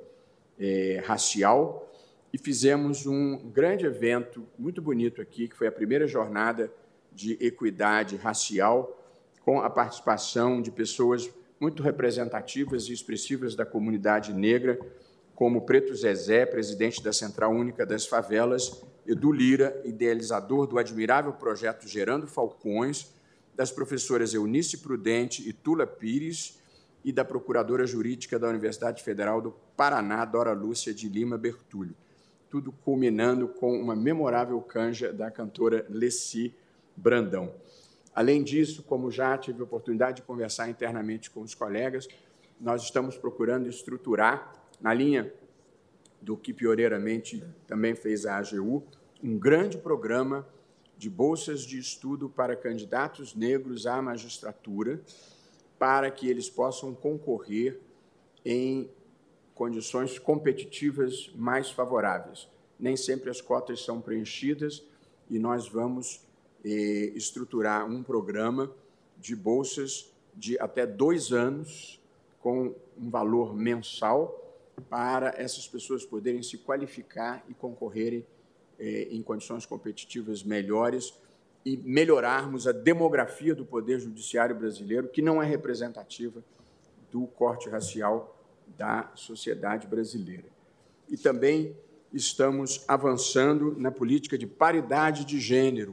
racial, e fizemos um grande evento muito bonito aqui, que foi a primeira jornada de equidade racial, com a participação de pessoas muito representativas e expressivas da comunidade negra, como Preto Zezé, presidente da Central Única das Favelas, Edu Lira, idealizador do admirável projeto Gerando Falcões, das professoras Eunice Prudente e Tula Pires, e da procuradora jurídica da Universidade Federal do Paraná, Dora Lúcia de Lima Bertulho. Tudo culminando com uma memorável canja da cantora Leci Brandão. Além disso, como já tive a oportunidade de conversar internamente com os colegas, nós estamos procurando estruturar, na linha do que pioneiramente também fez a AGU, um grande programa de bolsas de estudo para candidatos negros à magistratura, para que eles possam concorrer em condições competitivas mais favoráveis. Nem sempre as cotas são preenchidas e nós vamos estruturar um programa de bolsas de até 2 anos, com um valor mensal, para essas pessoas poderem se qualificar e concorrerem em condições competitivas melhores e melhorarmos a demografia do Poder Judiciário brasileiro, que não é representativa do corte racial da sociedade brasileira. E também estamos avançando na política de paridade de gênero.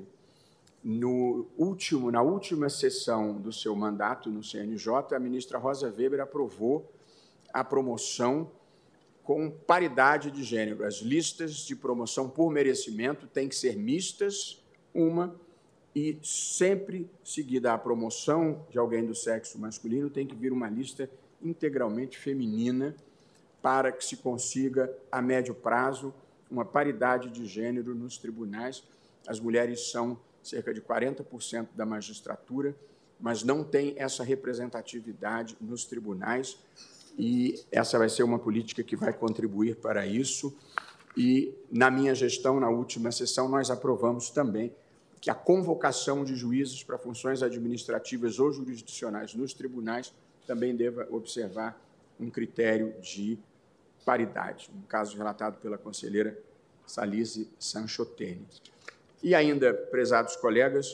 Na última sessão do seu mandato no CNJ, a ministra Rosa Weber aprovou a promoção com paridade de gênero. As listas de promoção por merecimento têm que ser mistas, e sempre seguida a promoção de alguém do sexo masculino, tem que vir uma lista integralmente feminina para que se consiga, a médio prazo, uma paridade de gênero nos tribunais. As mulheres são cerca de 40% da magistratura, mas não tem essa representatividade nos tribunais, e essa vai ser uma política que vai contribuir para isso. E, na minha gestão, na última sessão, nós aprovamos também que a convocação de juízes para funções administrativas ou jurisdicionais nos tribunais também deva observar um critério de paridade, um caso relatado pela conselheira Salise Sanchotene. E ainda, prezados colegas,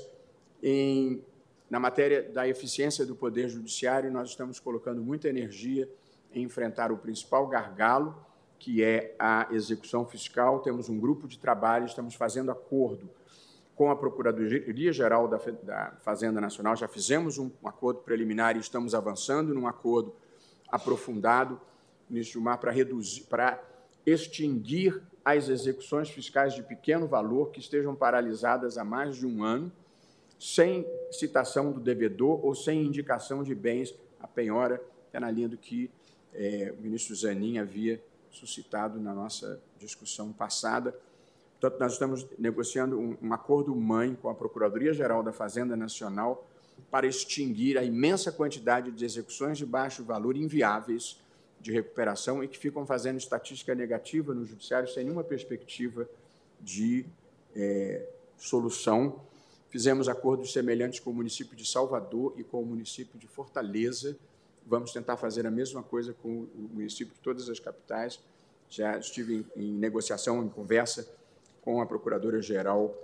na matéria da eficiência do Poder Judiciário, nós estamos colocando muita energia em enfrentar o principal gargalo, que é a execução fiscal. Temos um grupo de trabalho, estamos fazendo acordo com a Procuradoria-Geral da Fazenda Nacional, já fizemos um acordo preliminar e estamos avançando num acordo aprofundado, ministro Gilmar, para extinguir as execuções fiscais de pequeno valor que estejam paralisadas há mais de um ano, sem citação do devedor ou sem indicação de bens à penhora, é na linha do que o ministro Zanin havia suscitado na nossa discussão passada. Portanto, nós estamos negociando um acordo-mãe com a Procuradoria-Geral da Fazenda Nacional para extinguir a imensa quantidade de execuções de baixo valor inviáveis de recuperação e que ficam fazendo estatística negativa no Judiciário sem nenhuma perspectiva de solução. Fizemos acordos semelhantes com o município de Salvador e com o município de Fortaleza. Vamos tentar fazer a mesma coisa com o município de todas as capitais. Já estive em negociação, em conversa com a Procuradora-Geral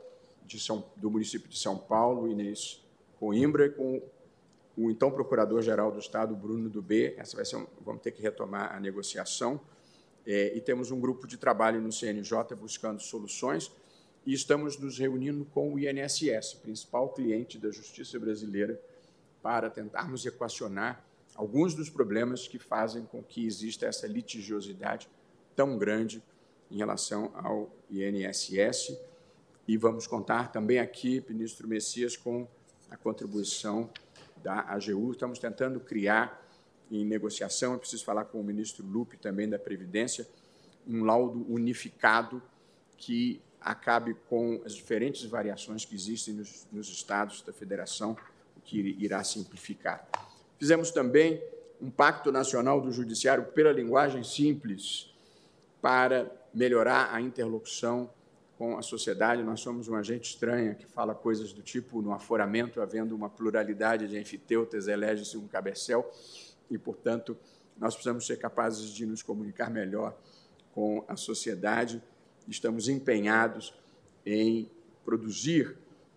do município de São Paulo, Inês Coimbra, e com o então Procurador-Geral do Estado, Bruno Dubé. Essa vai ser vamos ter que retomar a negociação. E temos um grupo de trabalho no CNJ buscando soluções e estamos nos reunindo com o INSS, principal cliente da Justiça brasileira, para tentarmos equacionar alguns dos problemas que fazem com que exista essa litigiosidade tão grande em relação ao INSS. E vamos contar também aqui, ministro Messias, com a contribuição da AGU. Estamos tentando criar, em negociação, eu preciso falar com o ministro Lupe, também da Previdência, um laudo unificado que acabe com as diferentes variações que existem nos estados da federação, o que irá simplificar. Fizemos também um pacto nacional do judiciário pela linguagem simples para melhorar a interlocução com a sociedade. Nós somos uma gente estranha que fala coisas do tipo, no aforamento, havendo uma pluralidade de enfiteutas, elege-se um cabercel, e, portanto, nós precisamos ser capazes de nos comunicar melhor com a sociedade. Estamos empenhados em produzir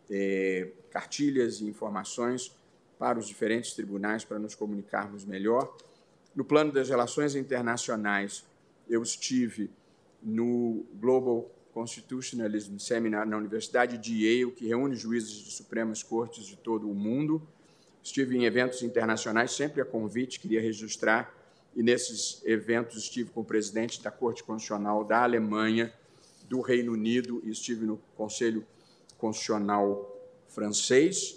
cartilhas e informações para os diferentes tribunais para nos comunicarmos melhor. No plano das relações internacionais, eu estive no Global Constitutionalism Seminar na Universidade de Yale, que reúne juízes de Supremas Cortes de todo o mundo. Estive em eventos internacionais, sempre a convite, queria registrar, e nesses eventos estive com o presidente da Corte Constitucional da Alemanha, do Reino Unido, e estive no Conselho Constitucional francês.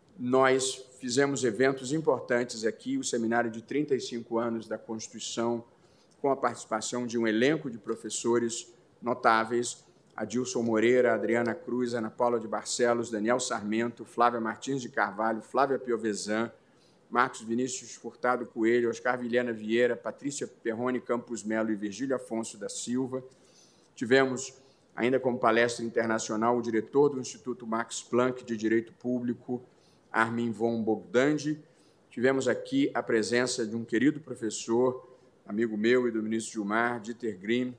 Nós fizemos eventos importantes aqui, o seminário de 35 anos da Constituição, com a participação de um elenco de professores notáveis, Adilson Moreira, Adriana Cruz, Ana Paula de Barcelos, Daniel Sarmento, Flávia Martins de Carvalho, Flávia Piovesan, Marcos Vinícius Furtado Coelho, Oscar Vilhena Vieira, Patrícia Perrone Campos Melo e Virgílio Afonso da Silva. Tivemos, ainda como palestra internacional, o diretor do Instituto Max Planck de Direito Público, Armin von Bogdandi. Tivemos aqui a presença de um querido professor, amigo meu e do ministro Gilmar, Dieter Grimm,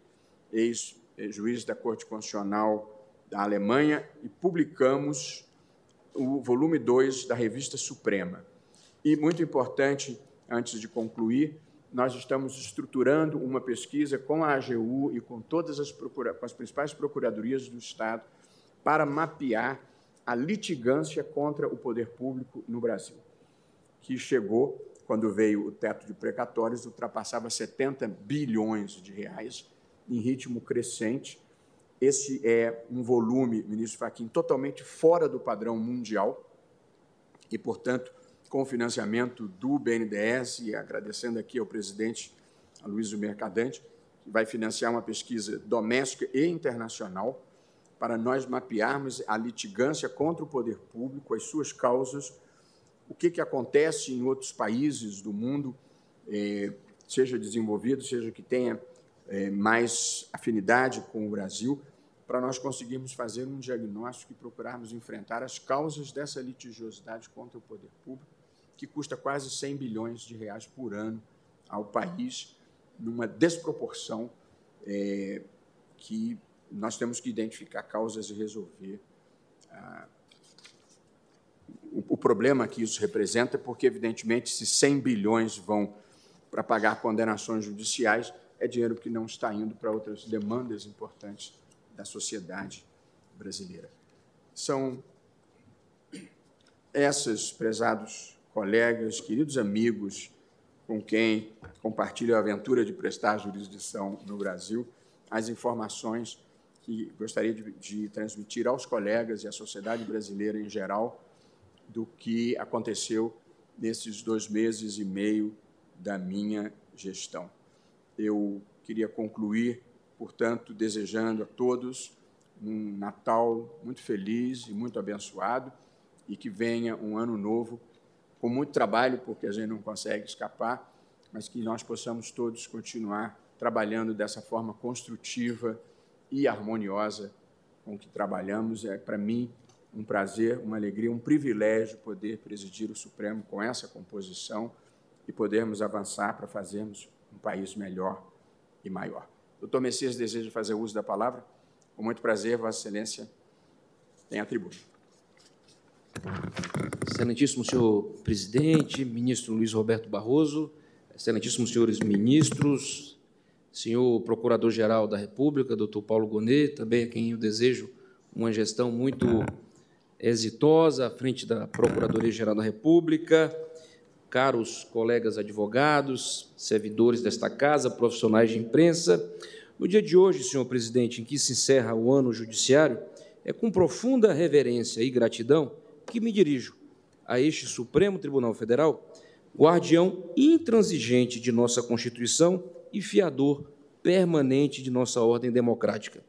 ex-juiz da Corte Constitucional da Alemanha, e publicamos o volume 2 da Revista Suprema. E, muito importante, antes de concluir, nós estamos estruturando uma pesquisa com a AGU e com todas com as principais procuradorias do Estado para mapear a litigância contra o poder público no Brasil, que chegou, quando veio o teto de precatórios, ultrapassava 70 bilhões de reais, em ritmo crescente. Esse é um volume, ministro Fachin, totalmente fora do padrão mundial e, portanto, com o financiamento do BNDES, e agradecendo aqui ao presidente Aloysio Mercadante, que vai financiar uma pesquisa doméstica e internacional para nós mapearmos a litigância contra o poder público, as suas causas, o que acontece em outros países do mundo, seja desenvolvido, seja que tenha mais afinidade com o Brasil, para nós conseguirmos fazer um diagnóstico e procurarmos enfrentar as causas dessa litigiosidade contra o poder público, que custa quase 100 bilhões de reais por ano ao país numa desproporção que nós temos que identificar causas e resolver. O problema que isso representa é porque, evidentemente, se 100 bilhões vão para pagar condenações judiciais, é dinheiro que não está indo para outras demandas importantes da sociedade brasileira. São essas, prezados colegas, queridos amigos, com quem compartilho a aventura de prestar jurisdição no Brasil, as informações que gostaria de transmitir aos colegas e à sociedade brasileira em geral do que aconteceu nesses 2 meses e meio da minha gestão. Eu queria concluir, portanto, desejando a todos um Natal muito feliz e muito abençoado e que venha um ano novo com muito trabalho, porque a gente não consegue escapar, mas que nós possamos todos continuar trabalhando dessa forma construtiva e harmoniosa com que trabalhamos. É, para mim, um prazer, uma alegria, um privilégio poder presidir o Supremo com essa composição e podermos avançar para fazermos um país melhor e maior. Doutor Messias deseja fazer uso da palavra? Com muito prazer, Vossa Excelência tem a tribuna. Excelentíssimo senhor presidente, ministro Luiz Roberto Barroso, excelentíssimos senhores ministros, senhor procurador-geral da República, doutor Paulo Gonet, também a quem eu desejo uma gestão muito exitosa à frente da Procuradoria-Geral da República, caros colegas advogados, servidores desta casa, profissionais de imprensa. No dia de hoje, senhor presidente, em que se encerra o ano judiciário, é com profunda reverência e gratidão que me dirijo a este Supremo Tribunal Federal, guardião intransigente de nossa Constituição e fiador permanente de nossa ordem democrática.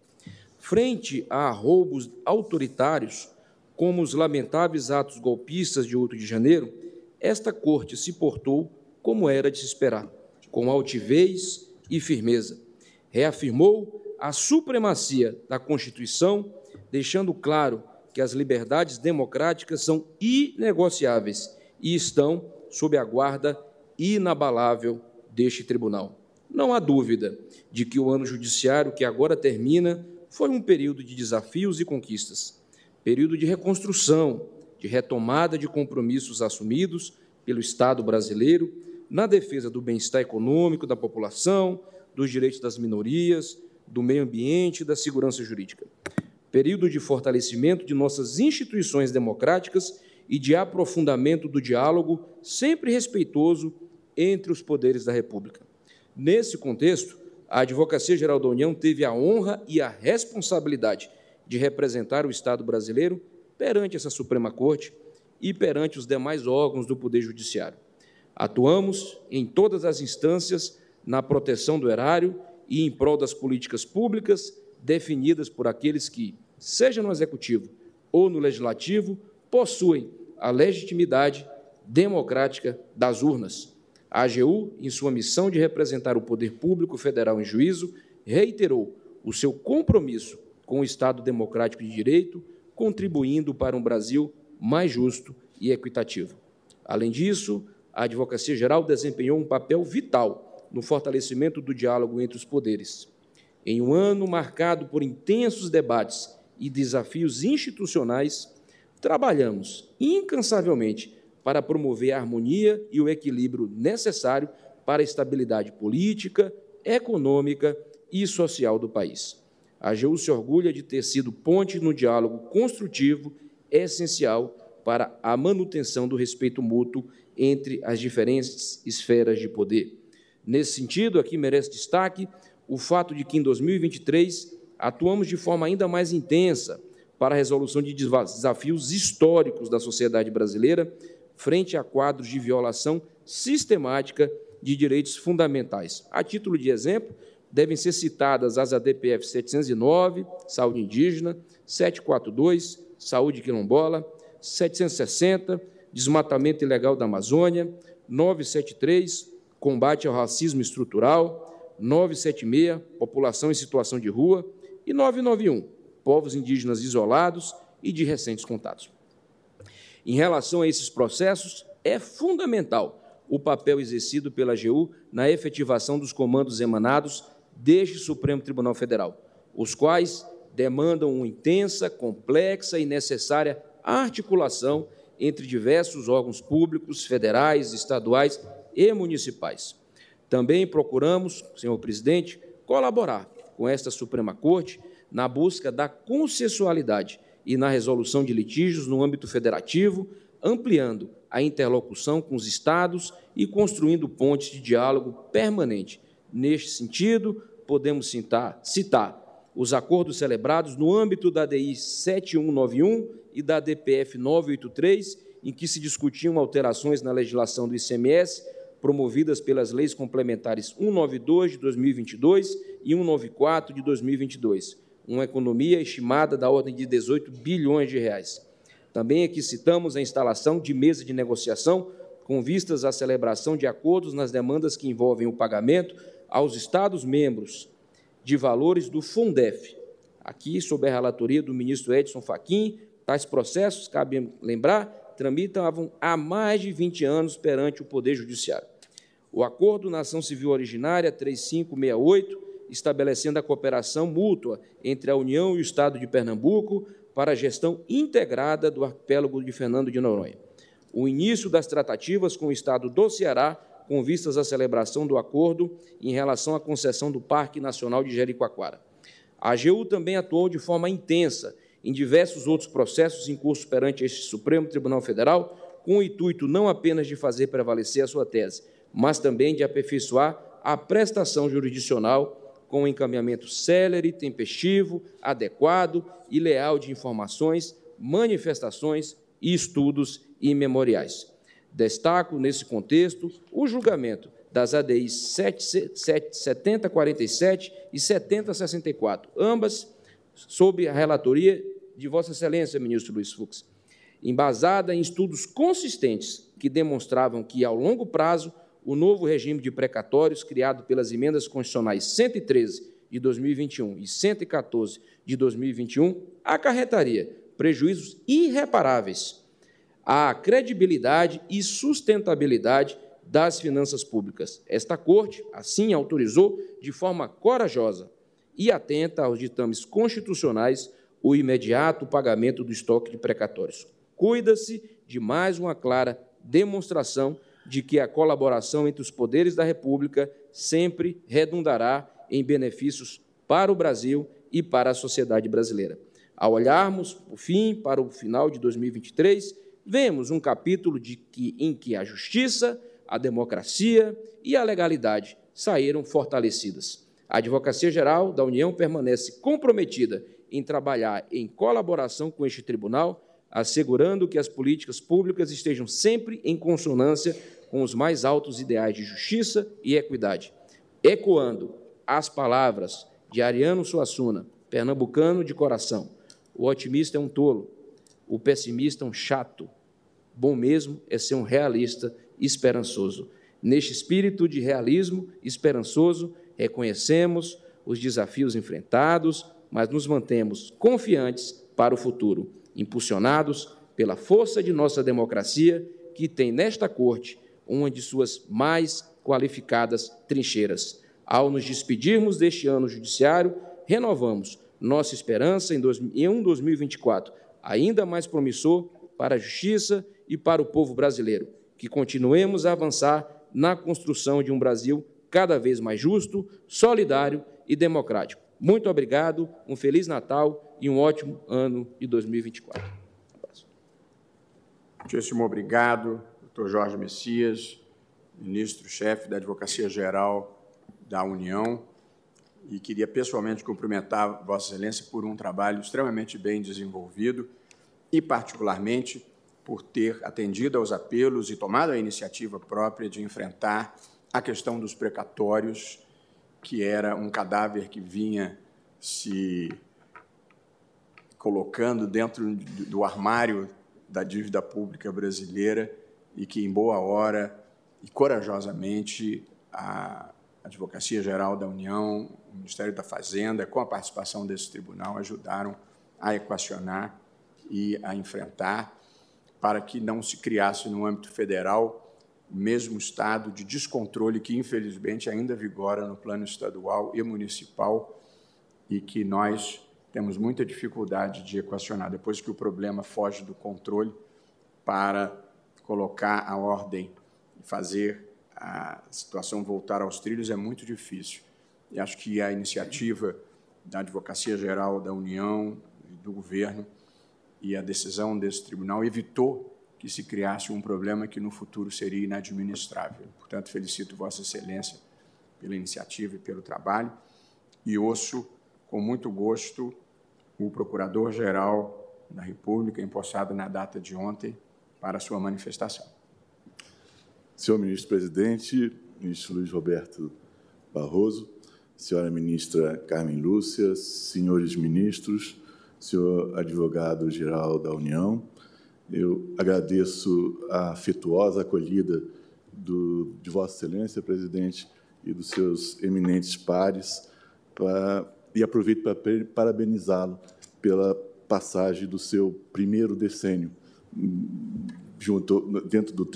Frente a roubos autoritários, como os lamentáveis atos golpistas de 8 de janeiro, esta Corte se portou como era de se esperar, com altivez e firmeza. Reafirmou a supremacia da Constituição, deixando claro que as liberdades democráticas são inegociáveis e estão sob a guarda inabalável deste tribunal. Não há dúvida de que o ano judiciário que agora termina foi um período de desafios e conquistas, período de reconstrução, de retomada de compromissos assumidos pelo Estado brasileiro na defesa do bem-estar econômico da população, dos direitos das minorias, do meio ambiente e da segurança jurídica. Período de fortalecimento de nossas instituições democráticas e de aprofundamento do diálogo sempre respeitoso entre os poderes da República. Nesse contexto, a Advocacia-Geral da União teve a honra e a responsabilidade de representar o Estado brasileiro perante essa Suprema Corte e perante os demais órgãos do Poder Judiciário. Atuamos em todas as instâncias na proteção do erário e em prol das políticas públicas definidas por aqueles que, seja no Executivo ou no Legislativo, possuem a legitimidade democrática das urnas. A AGU, em sua missão de representar o poder público federal em juízo, reiterou o seu compromisso com o Estado democrático de direito, contribuindo para um Brasil mais justo e equitativo. Além disso, a Advocacia Geral desempenhou um papel vital no fortalecimento do diálogo entre os poderes. Em um ano marcado por intensos debates e desafios institucionais, trabalhamos incansavelmente para promover a harmonia e o equilíbrio necessário para a estabilidade política, econômica e social do país. A AGU se orgulha de ter sido ponte no diálogo construtivo essencial para a manutenção do respeito mútuo entre as diferentes esferas de poder. Nesse sentido, aqui merece destaque o fato de que, em 2023, atuamos de forma ainda mais intensa para a resolução de desafios históricos da sociedade brasileira frente a quadros de violação sistemática de direitos fundamentais. A título de exemplo, devem ser citadas as ADPF 709, Saúde Indígena, 742, Saúde Quilombola, 760, Desmatamento Ilegal da Amazônia, 973, Combate ao Racismo Estrutural, 976, População em Situação de Rua, e 991, Povos Indígenas Isolados e de Recentes Contatos. Em relação a esses processos, é fundamental o papel exercido pela AGU na efetivação dos comandos emanados deste Supremo Tribunal Federal, os quais demandam uma intensa, complexa e necessária articulação entre diversos órgãos públicos, federais, estaduais e municipais. Também procuramos, senhor presidente, colaborar com esta Suprema Corte na busca da consensualidade e na resolução de litígios no âmbito federativo, ampliando a interlocução com os estados e construindo pontes de diálogo permanente. Neste sentido, podemos citar os acordos celebrados no âmbito da DI 7191 e da DPF 983, em que se discutiam alterações na legislação do ICMS, promovidas pelas leis complementares 192 de 2022 e 194 de 2022, uma economia estimada da ordem de 18 bilhões de reais. Também aqui citamos a instalação de mesa de negociação com vistas à celebração de acordos nas demandas que envolvem o pagamento aos Estados-membros de valores do Fundef. Aqui, sob a relatoria do ministro Edson Fachin, tais processos, cabe lembrar, tramitavam há mais de 20 anos perante o Poder Judiciário. O Acordo Nação Civil Originária 3568, estabelecendo a cooperação mútua entre a União e o Estado de Pernambuco para a gestão integrada do arquipélago de Fernando de Noronha. O início das tratativas com o Estado do Ceará, com vistas à celebração do acordo em relação à concessão do Parque Nacional de Jericoacoara. A AGU também atuou de forma intensa em diversos outros processos em curso perante este Supremo Tribunal Federal, com o intuito não apenas de fazer prevalecer a sua tese, mas também de aperfeiçoar a prestação jurisdicional com um encaminhamento célere, tempestivo, adequado e leal de informações, manifestações e estudos imemoriais. Destaco, nesse contexto, o julgamento das ADIs 7047 e 7064, ambas sob a relatoria de Vossa Excelência, ministro Luiz Fux, embasada em estudos consistentes que demonstravam que, ao longo prazo, o novo regime de precatórios criado pelas emendas constitucionais 113 de 2021 e 114 de 2021 acarretaria prejuízos irreparáveis à credibilidade e sustentabilidade das finanças públicas. Esta Corte, assim, autorizou de forma corajosa e atenta aos ditames constitucionais o imediato pagamento do estoque de precatórios. Cuida-se de mais uma clara demonstração de que a colaboração entre os poderes da República sempre redundará em benefícios para o Brasil e para a sociedade brasileira. Ao olharmos, por fim, para o final de 2023, vemos um capítulo em que a justiça, a democracia e a legalidade saíram fortalecidas. A Advocacia Geral da União permanece comprometida em trabalhar em colaboração com este tribunal, assegurando que as políticas públicas estejam sempre em consonância com os mais altos ideais de justiça e equidade. Ecoando as palavras de Ariano Suassuna, pernambucano de coração: o otimista é um tolo, o pessimista é um chato. Bom mesmo é ser um realista esperançoso. Neste espírito de realismo esperançoso, reconhecemos os desafios enfrentados, mas nos mantemos confiantes para o futuro, impulsionados pela força de nossa democracia, que tem nesta Corte uma de suas mais qualificadas trincheiras. Ao nos despedirmos deste ano judiciário, renovamos nossa esperança em um 2024 ainda mais promissor para a justiça e para o povo brasileiro, que continuemos a avançar na construção de um Brasil cada vez mais justo, solidário e democrático. Muito obrigado, um Feliz Natal e um ótimo ano de 2024. Muitíssimo obrigado, doutor Jorge Messias, ministro-chefe da Advocacia Geral da União, e queria pessoalmente cumprimentar Vossa Excelência por um trabalho extremamente bem desenvolvido e, particularmente, por ter atendido aos apelos e tomado a iniciativa própria de enfrentar a questão dos precatórios, que era um cadáver que vinha se colocando dentro do armário da dívida pública brasileira e que, em boa hora e corajosamente, a Advocacia Geral da União, o Ministério da Fazenda, com a participação desse tribunal, ajudaram a equacionar e a enfrentar, para que não se criasse no âmbito federal o mesmo estado de descontrole que, infelizmente, ainda vigora no plano estadual e municipal e que nós temos muita dificuldade de equacionar. Depois que o problema foge do controle, para colocar a ordem e fazer a situação voltar aos trilhos é muito difícil. E acho que a iniciativa da Advocacia Geral da União e do governo e a decisão desse tribunal evitou que se criasse um problema que no futuro seria inadministrável. Portanto, felicito Vossa Excelência pela iniciativa e pelo trabalho e ouço com muito gosto o Procurador-Geral da República, empossado na data de ontem, para a sua manifestação. Senhor Ministro-Presidente, Ministro Luiz Roberto Barroso, Senhora Ministra Carmen Lúcia, senhores ministros, senhor Advogado-Geral da União, eu agradeço a afetuosa acolhida de Vossa Excelência, Presidente, e dos seus eminentes pares, e aproveito para parabenizá-lo pela passagem do seu primeiro decênio dentro do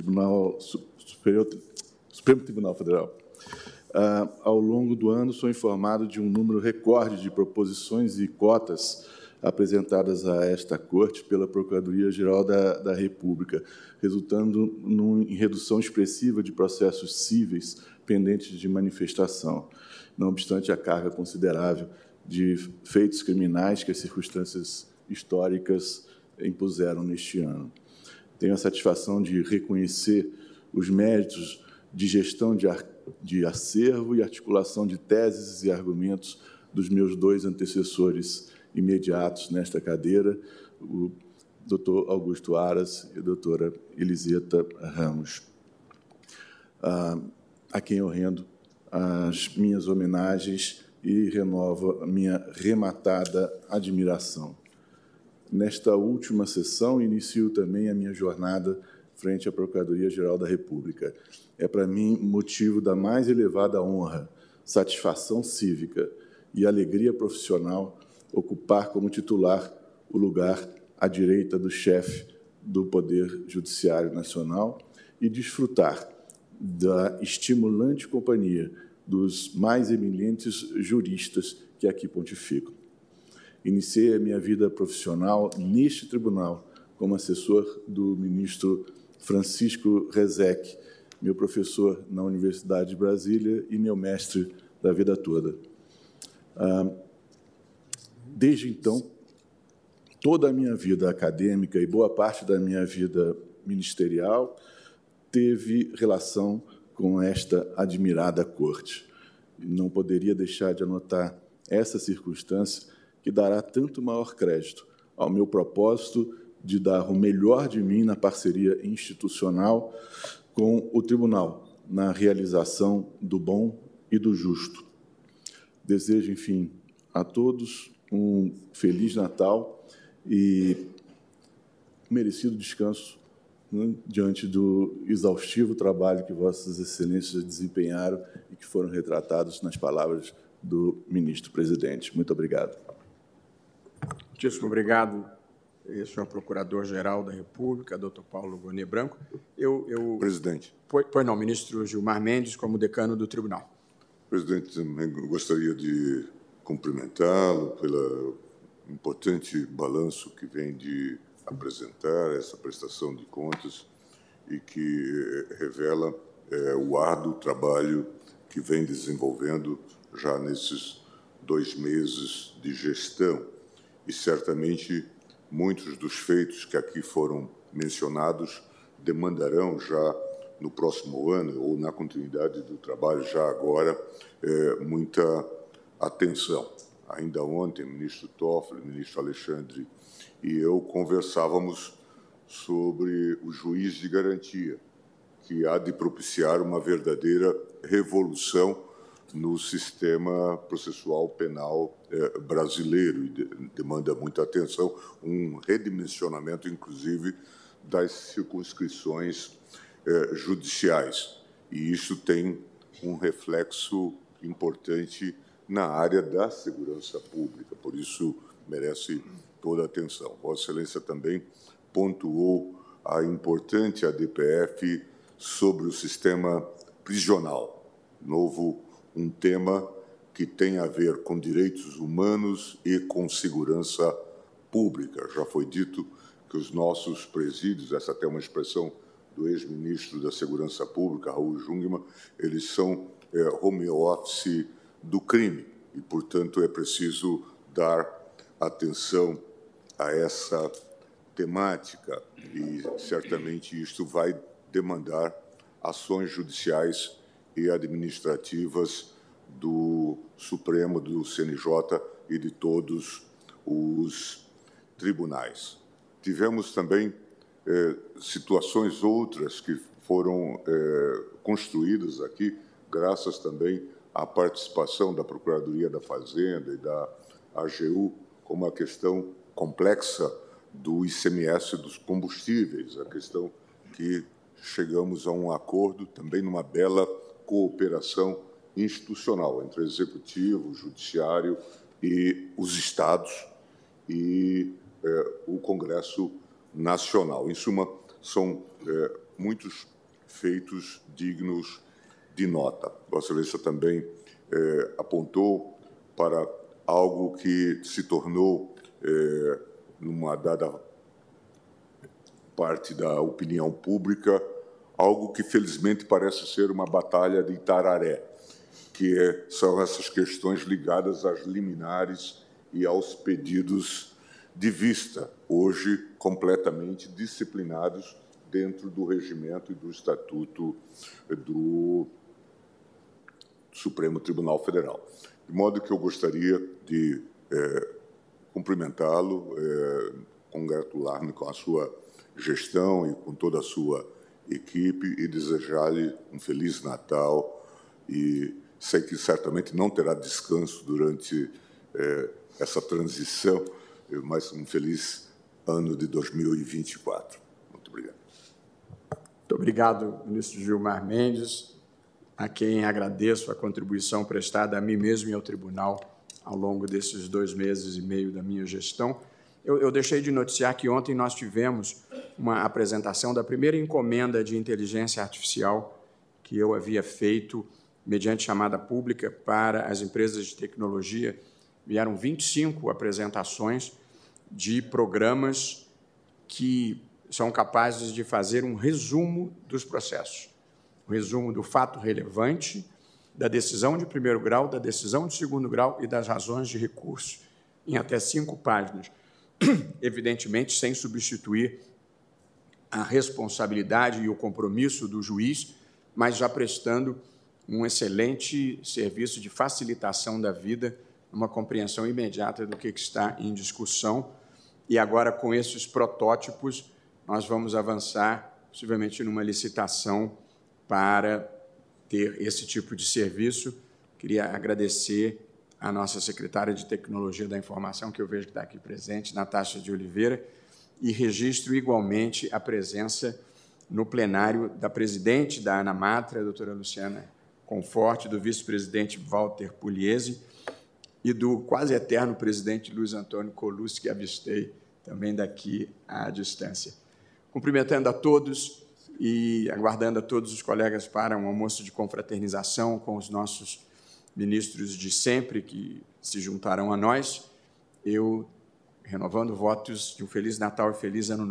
Supremo Tribunal Federal. Ao longo do ano, sou informado de um número recorde de proposições e cotas apresentadas a esta Corte pela Procuradoria-Geral da República, resultando em redução expressiva de processos cíveis pendentes de manifestação, não obstante a carga considerável de feitos criminais que as circunstâncias históricas impuseram neste ano. Tenho a satisfação de reconhecer os méritos de gestão de acervo e articulação de teses e argumentos dos meus dois antecessores imediatos nesta cadeira, o Dr. Augusto Aras e a doutora Eliseta Ramos, a quem eu rendo as minhas homenagens e renovo a minha rematada admiração. Nesta última sessão, inicio também a minha jornada frente à Procuradoria-Geral da República. É, para mim, motivo da mais elevada honra, satisfação cívica e alegria profissional ocupar como titular o lugar à direita do chefe do Poder Judiciário Nacional e desfrutar da estimulante companhia dos mais eminentes juristas que aqui pontificam. Iniciei a minha vida profissional neste tribunal como assessor do ministro Francisco Rezec, meu professor na Universidade de Brasília e meu mestre da vida toda. Desde então, toda a minha vida acadêmica e boa parte da minha vida ministerial teve relação com esta admirada corte. Não poderia deixar de anotar essa circunstância que dará tanto maior crédito ao meu propósito de dar o melhor de mim na parceria institucional com o tribunal, na realização do bom e do justo. Desejo, enfim, a todos um Feliz Natal e merecido descanso, né, diante do exaustivo trabalho que Vossas Excelências desempenharam e que foram retratados nas palavras do ministro-presidente. Muito obrigado. Muitíssimo obrigado, senhor Procurador-Geral da República, doutor Paulo Gonet Branco. Presidente. Pois não, ministro Gilmar Mendes, como decano do tribunal. Presidente, eu gostaria de cumprimentá-lo pelo importante balanço que vem de apresentar, essa prestação de contas, e que revela o árduo trabalho que vem desenvolvendo já nesses 2 meses de gestão. E, certamente, muitos dos feitos que aqui foram mencionados demandarão já no próximo ano, ou na continuidade do trabalho já agora, muita atenção. Ainda ontem, o ministro Toffoli, o ministro Alexandre e eu conversávamos sobre o juiz de garantia, que há de propiciar uma verdadeira revolução no sistema processual penal brasileiro, e demanda muita atenção, um redimensionamento, inclusive, das circunscrições judiciais. E isso tem um reflexo importante na área da segurança pública, por isso merece toda a atenção. Vossa Excelência também pontuou a importante ADPF sobre o sistema prisional. Um tema que tem a ver com direitos humanos e com segurança pública. Já foi dito que os nossos presídios, essa até é uma expressão do ex-ministro da Segurança Pública, Raul Jungmann, eles são home office do crime e, portanto, é preciso dar atenção a essa temática e, certamente, isto vai demandar ações judiciais e administrativas do Supremo, do CNJ e de todos os tribunais. Tivemos também situações outras que foram construídas aqui, graças também à participação da Procuradoria da Fazenda e da AGU, como a questão complexa do ICMS dos combustíveis, a questão que chegamos a um acordo também numa bela cooperação institucional entre Executivo, Judiciário e os Estados e o Congresso Nacional. Em suma, são muitos feitos dignos de nota. Vossa Excelência também apontou para algo que se tornou, numa dada parte da opinião pública, algo que, felizmente, parece ser uma batalha de Itararé, que são essas questões ligadas às liminares e aos pedidos de vista, hoje completamente disciplinados dentro do regimento e do Estatuto do Supremo Tribunal Federal. De modo que eu gostaria de cumprimentá-lo, congratular-me com a sua gestão e com toda a sua equipe e desejar-lhe um Feliz Natal e sei que certamente não terá descanso durante essa transição, mas um feliz ano de 2024. Muito obrigado. Muito obrigado, ministro Gilmar Mendes, a quem agradeço a contribuição prestada a mim mesmo e ao tribunal ao longo desses 2 meses e meio da minha gestão. Eu deixei de noticiar que ontem nós tivemos uma apresentação da primeira encomenda de inteligência artificial que eu havia feito mediante chamada pública para as empresas de tecnologia. Vieram 25 apresentações de programas que são capazes de fazer um resumo dos processos, um resumo do fato relevante, da decisão de primeiro grau, da decisão de segundo grau e das razões de recurso, em até 5 páginas, evidentemente sem substituir a responsabilidade e o compromisso do juiz, mas já prestando um excelente serviço de facilitação da vida, uma compreensão imediata do que está em discussão. E agora, com esses protótipos, nós vamos avançar, possivelmente, numa licitação para ter esse tipo de serviço. Queria agradecer à nossa secretária de Tecnologia da Informação, que eu vejo que está aqui presente, Natasha de Oliveira, e registro igualmente a presença no plenário da presidente da ANAMATRA, a doutora Luciana Conforte, do vice-presidente Walter Pugliese e do quase eterno presidente Luiz Antônio Colucci, que avistei também daqui à distância. Cumprimentando a todos e aguardando a todos os colegas para um almoço de confraternização com os nossos ministros de sempre, que se juntarão a nós, eu, renovando votos de um Feliz Natal e Feliz Ano Novo.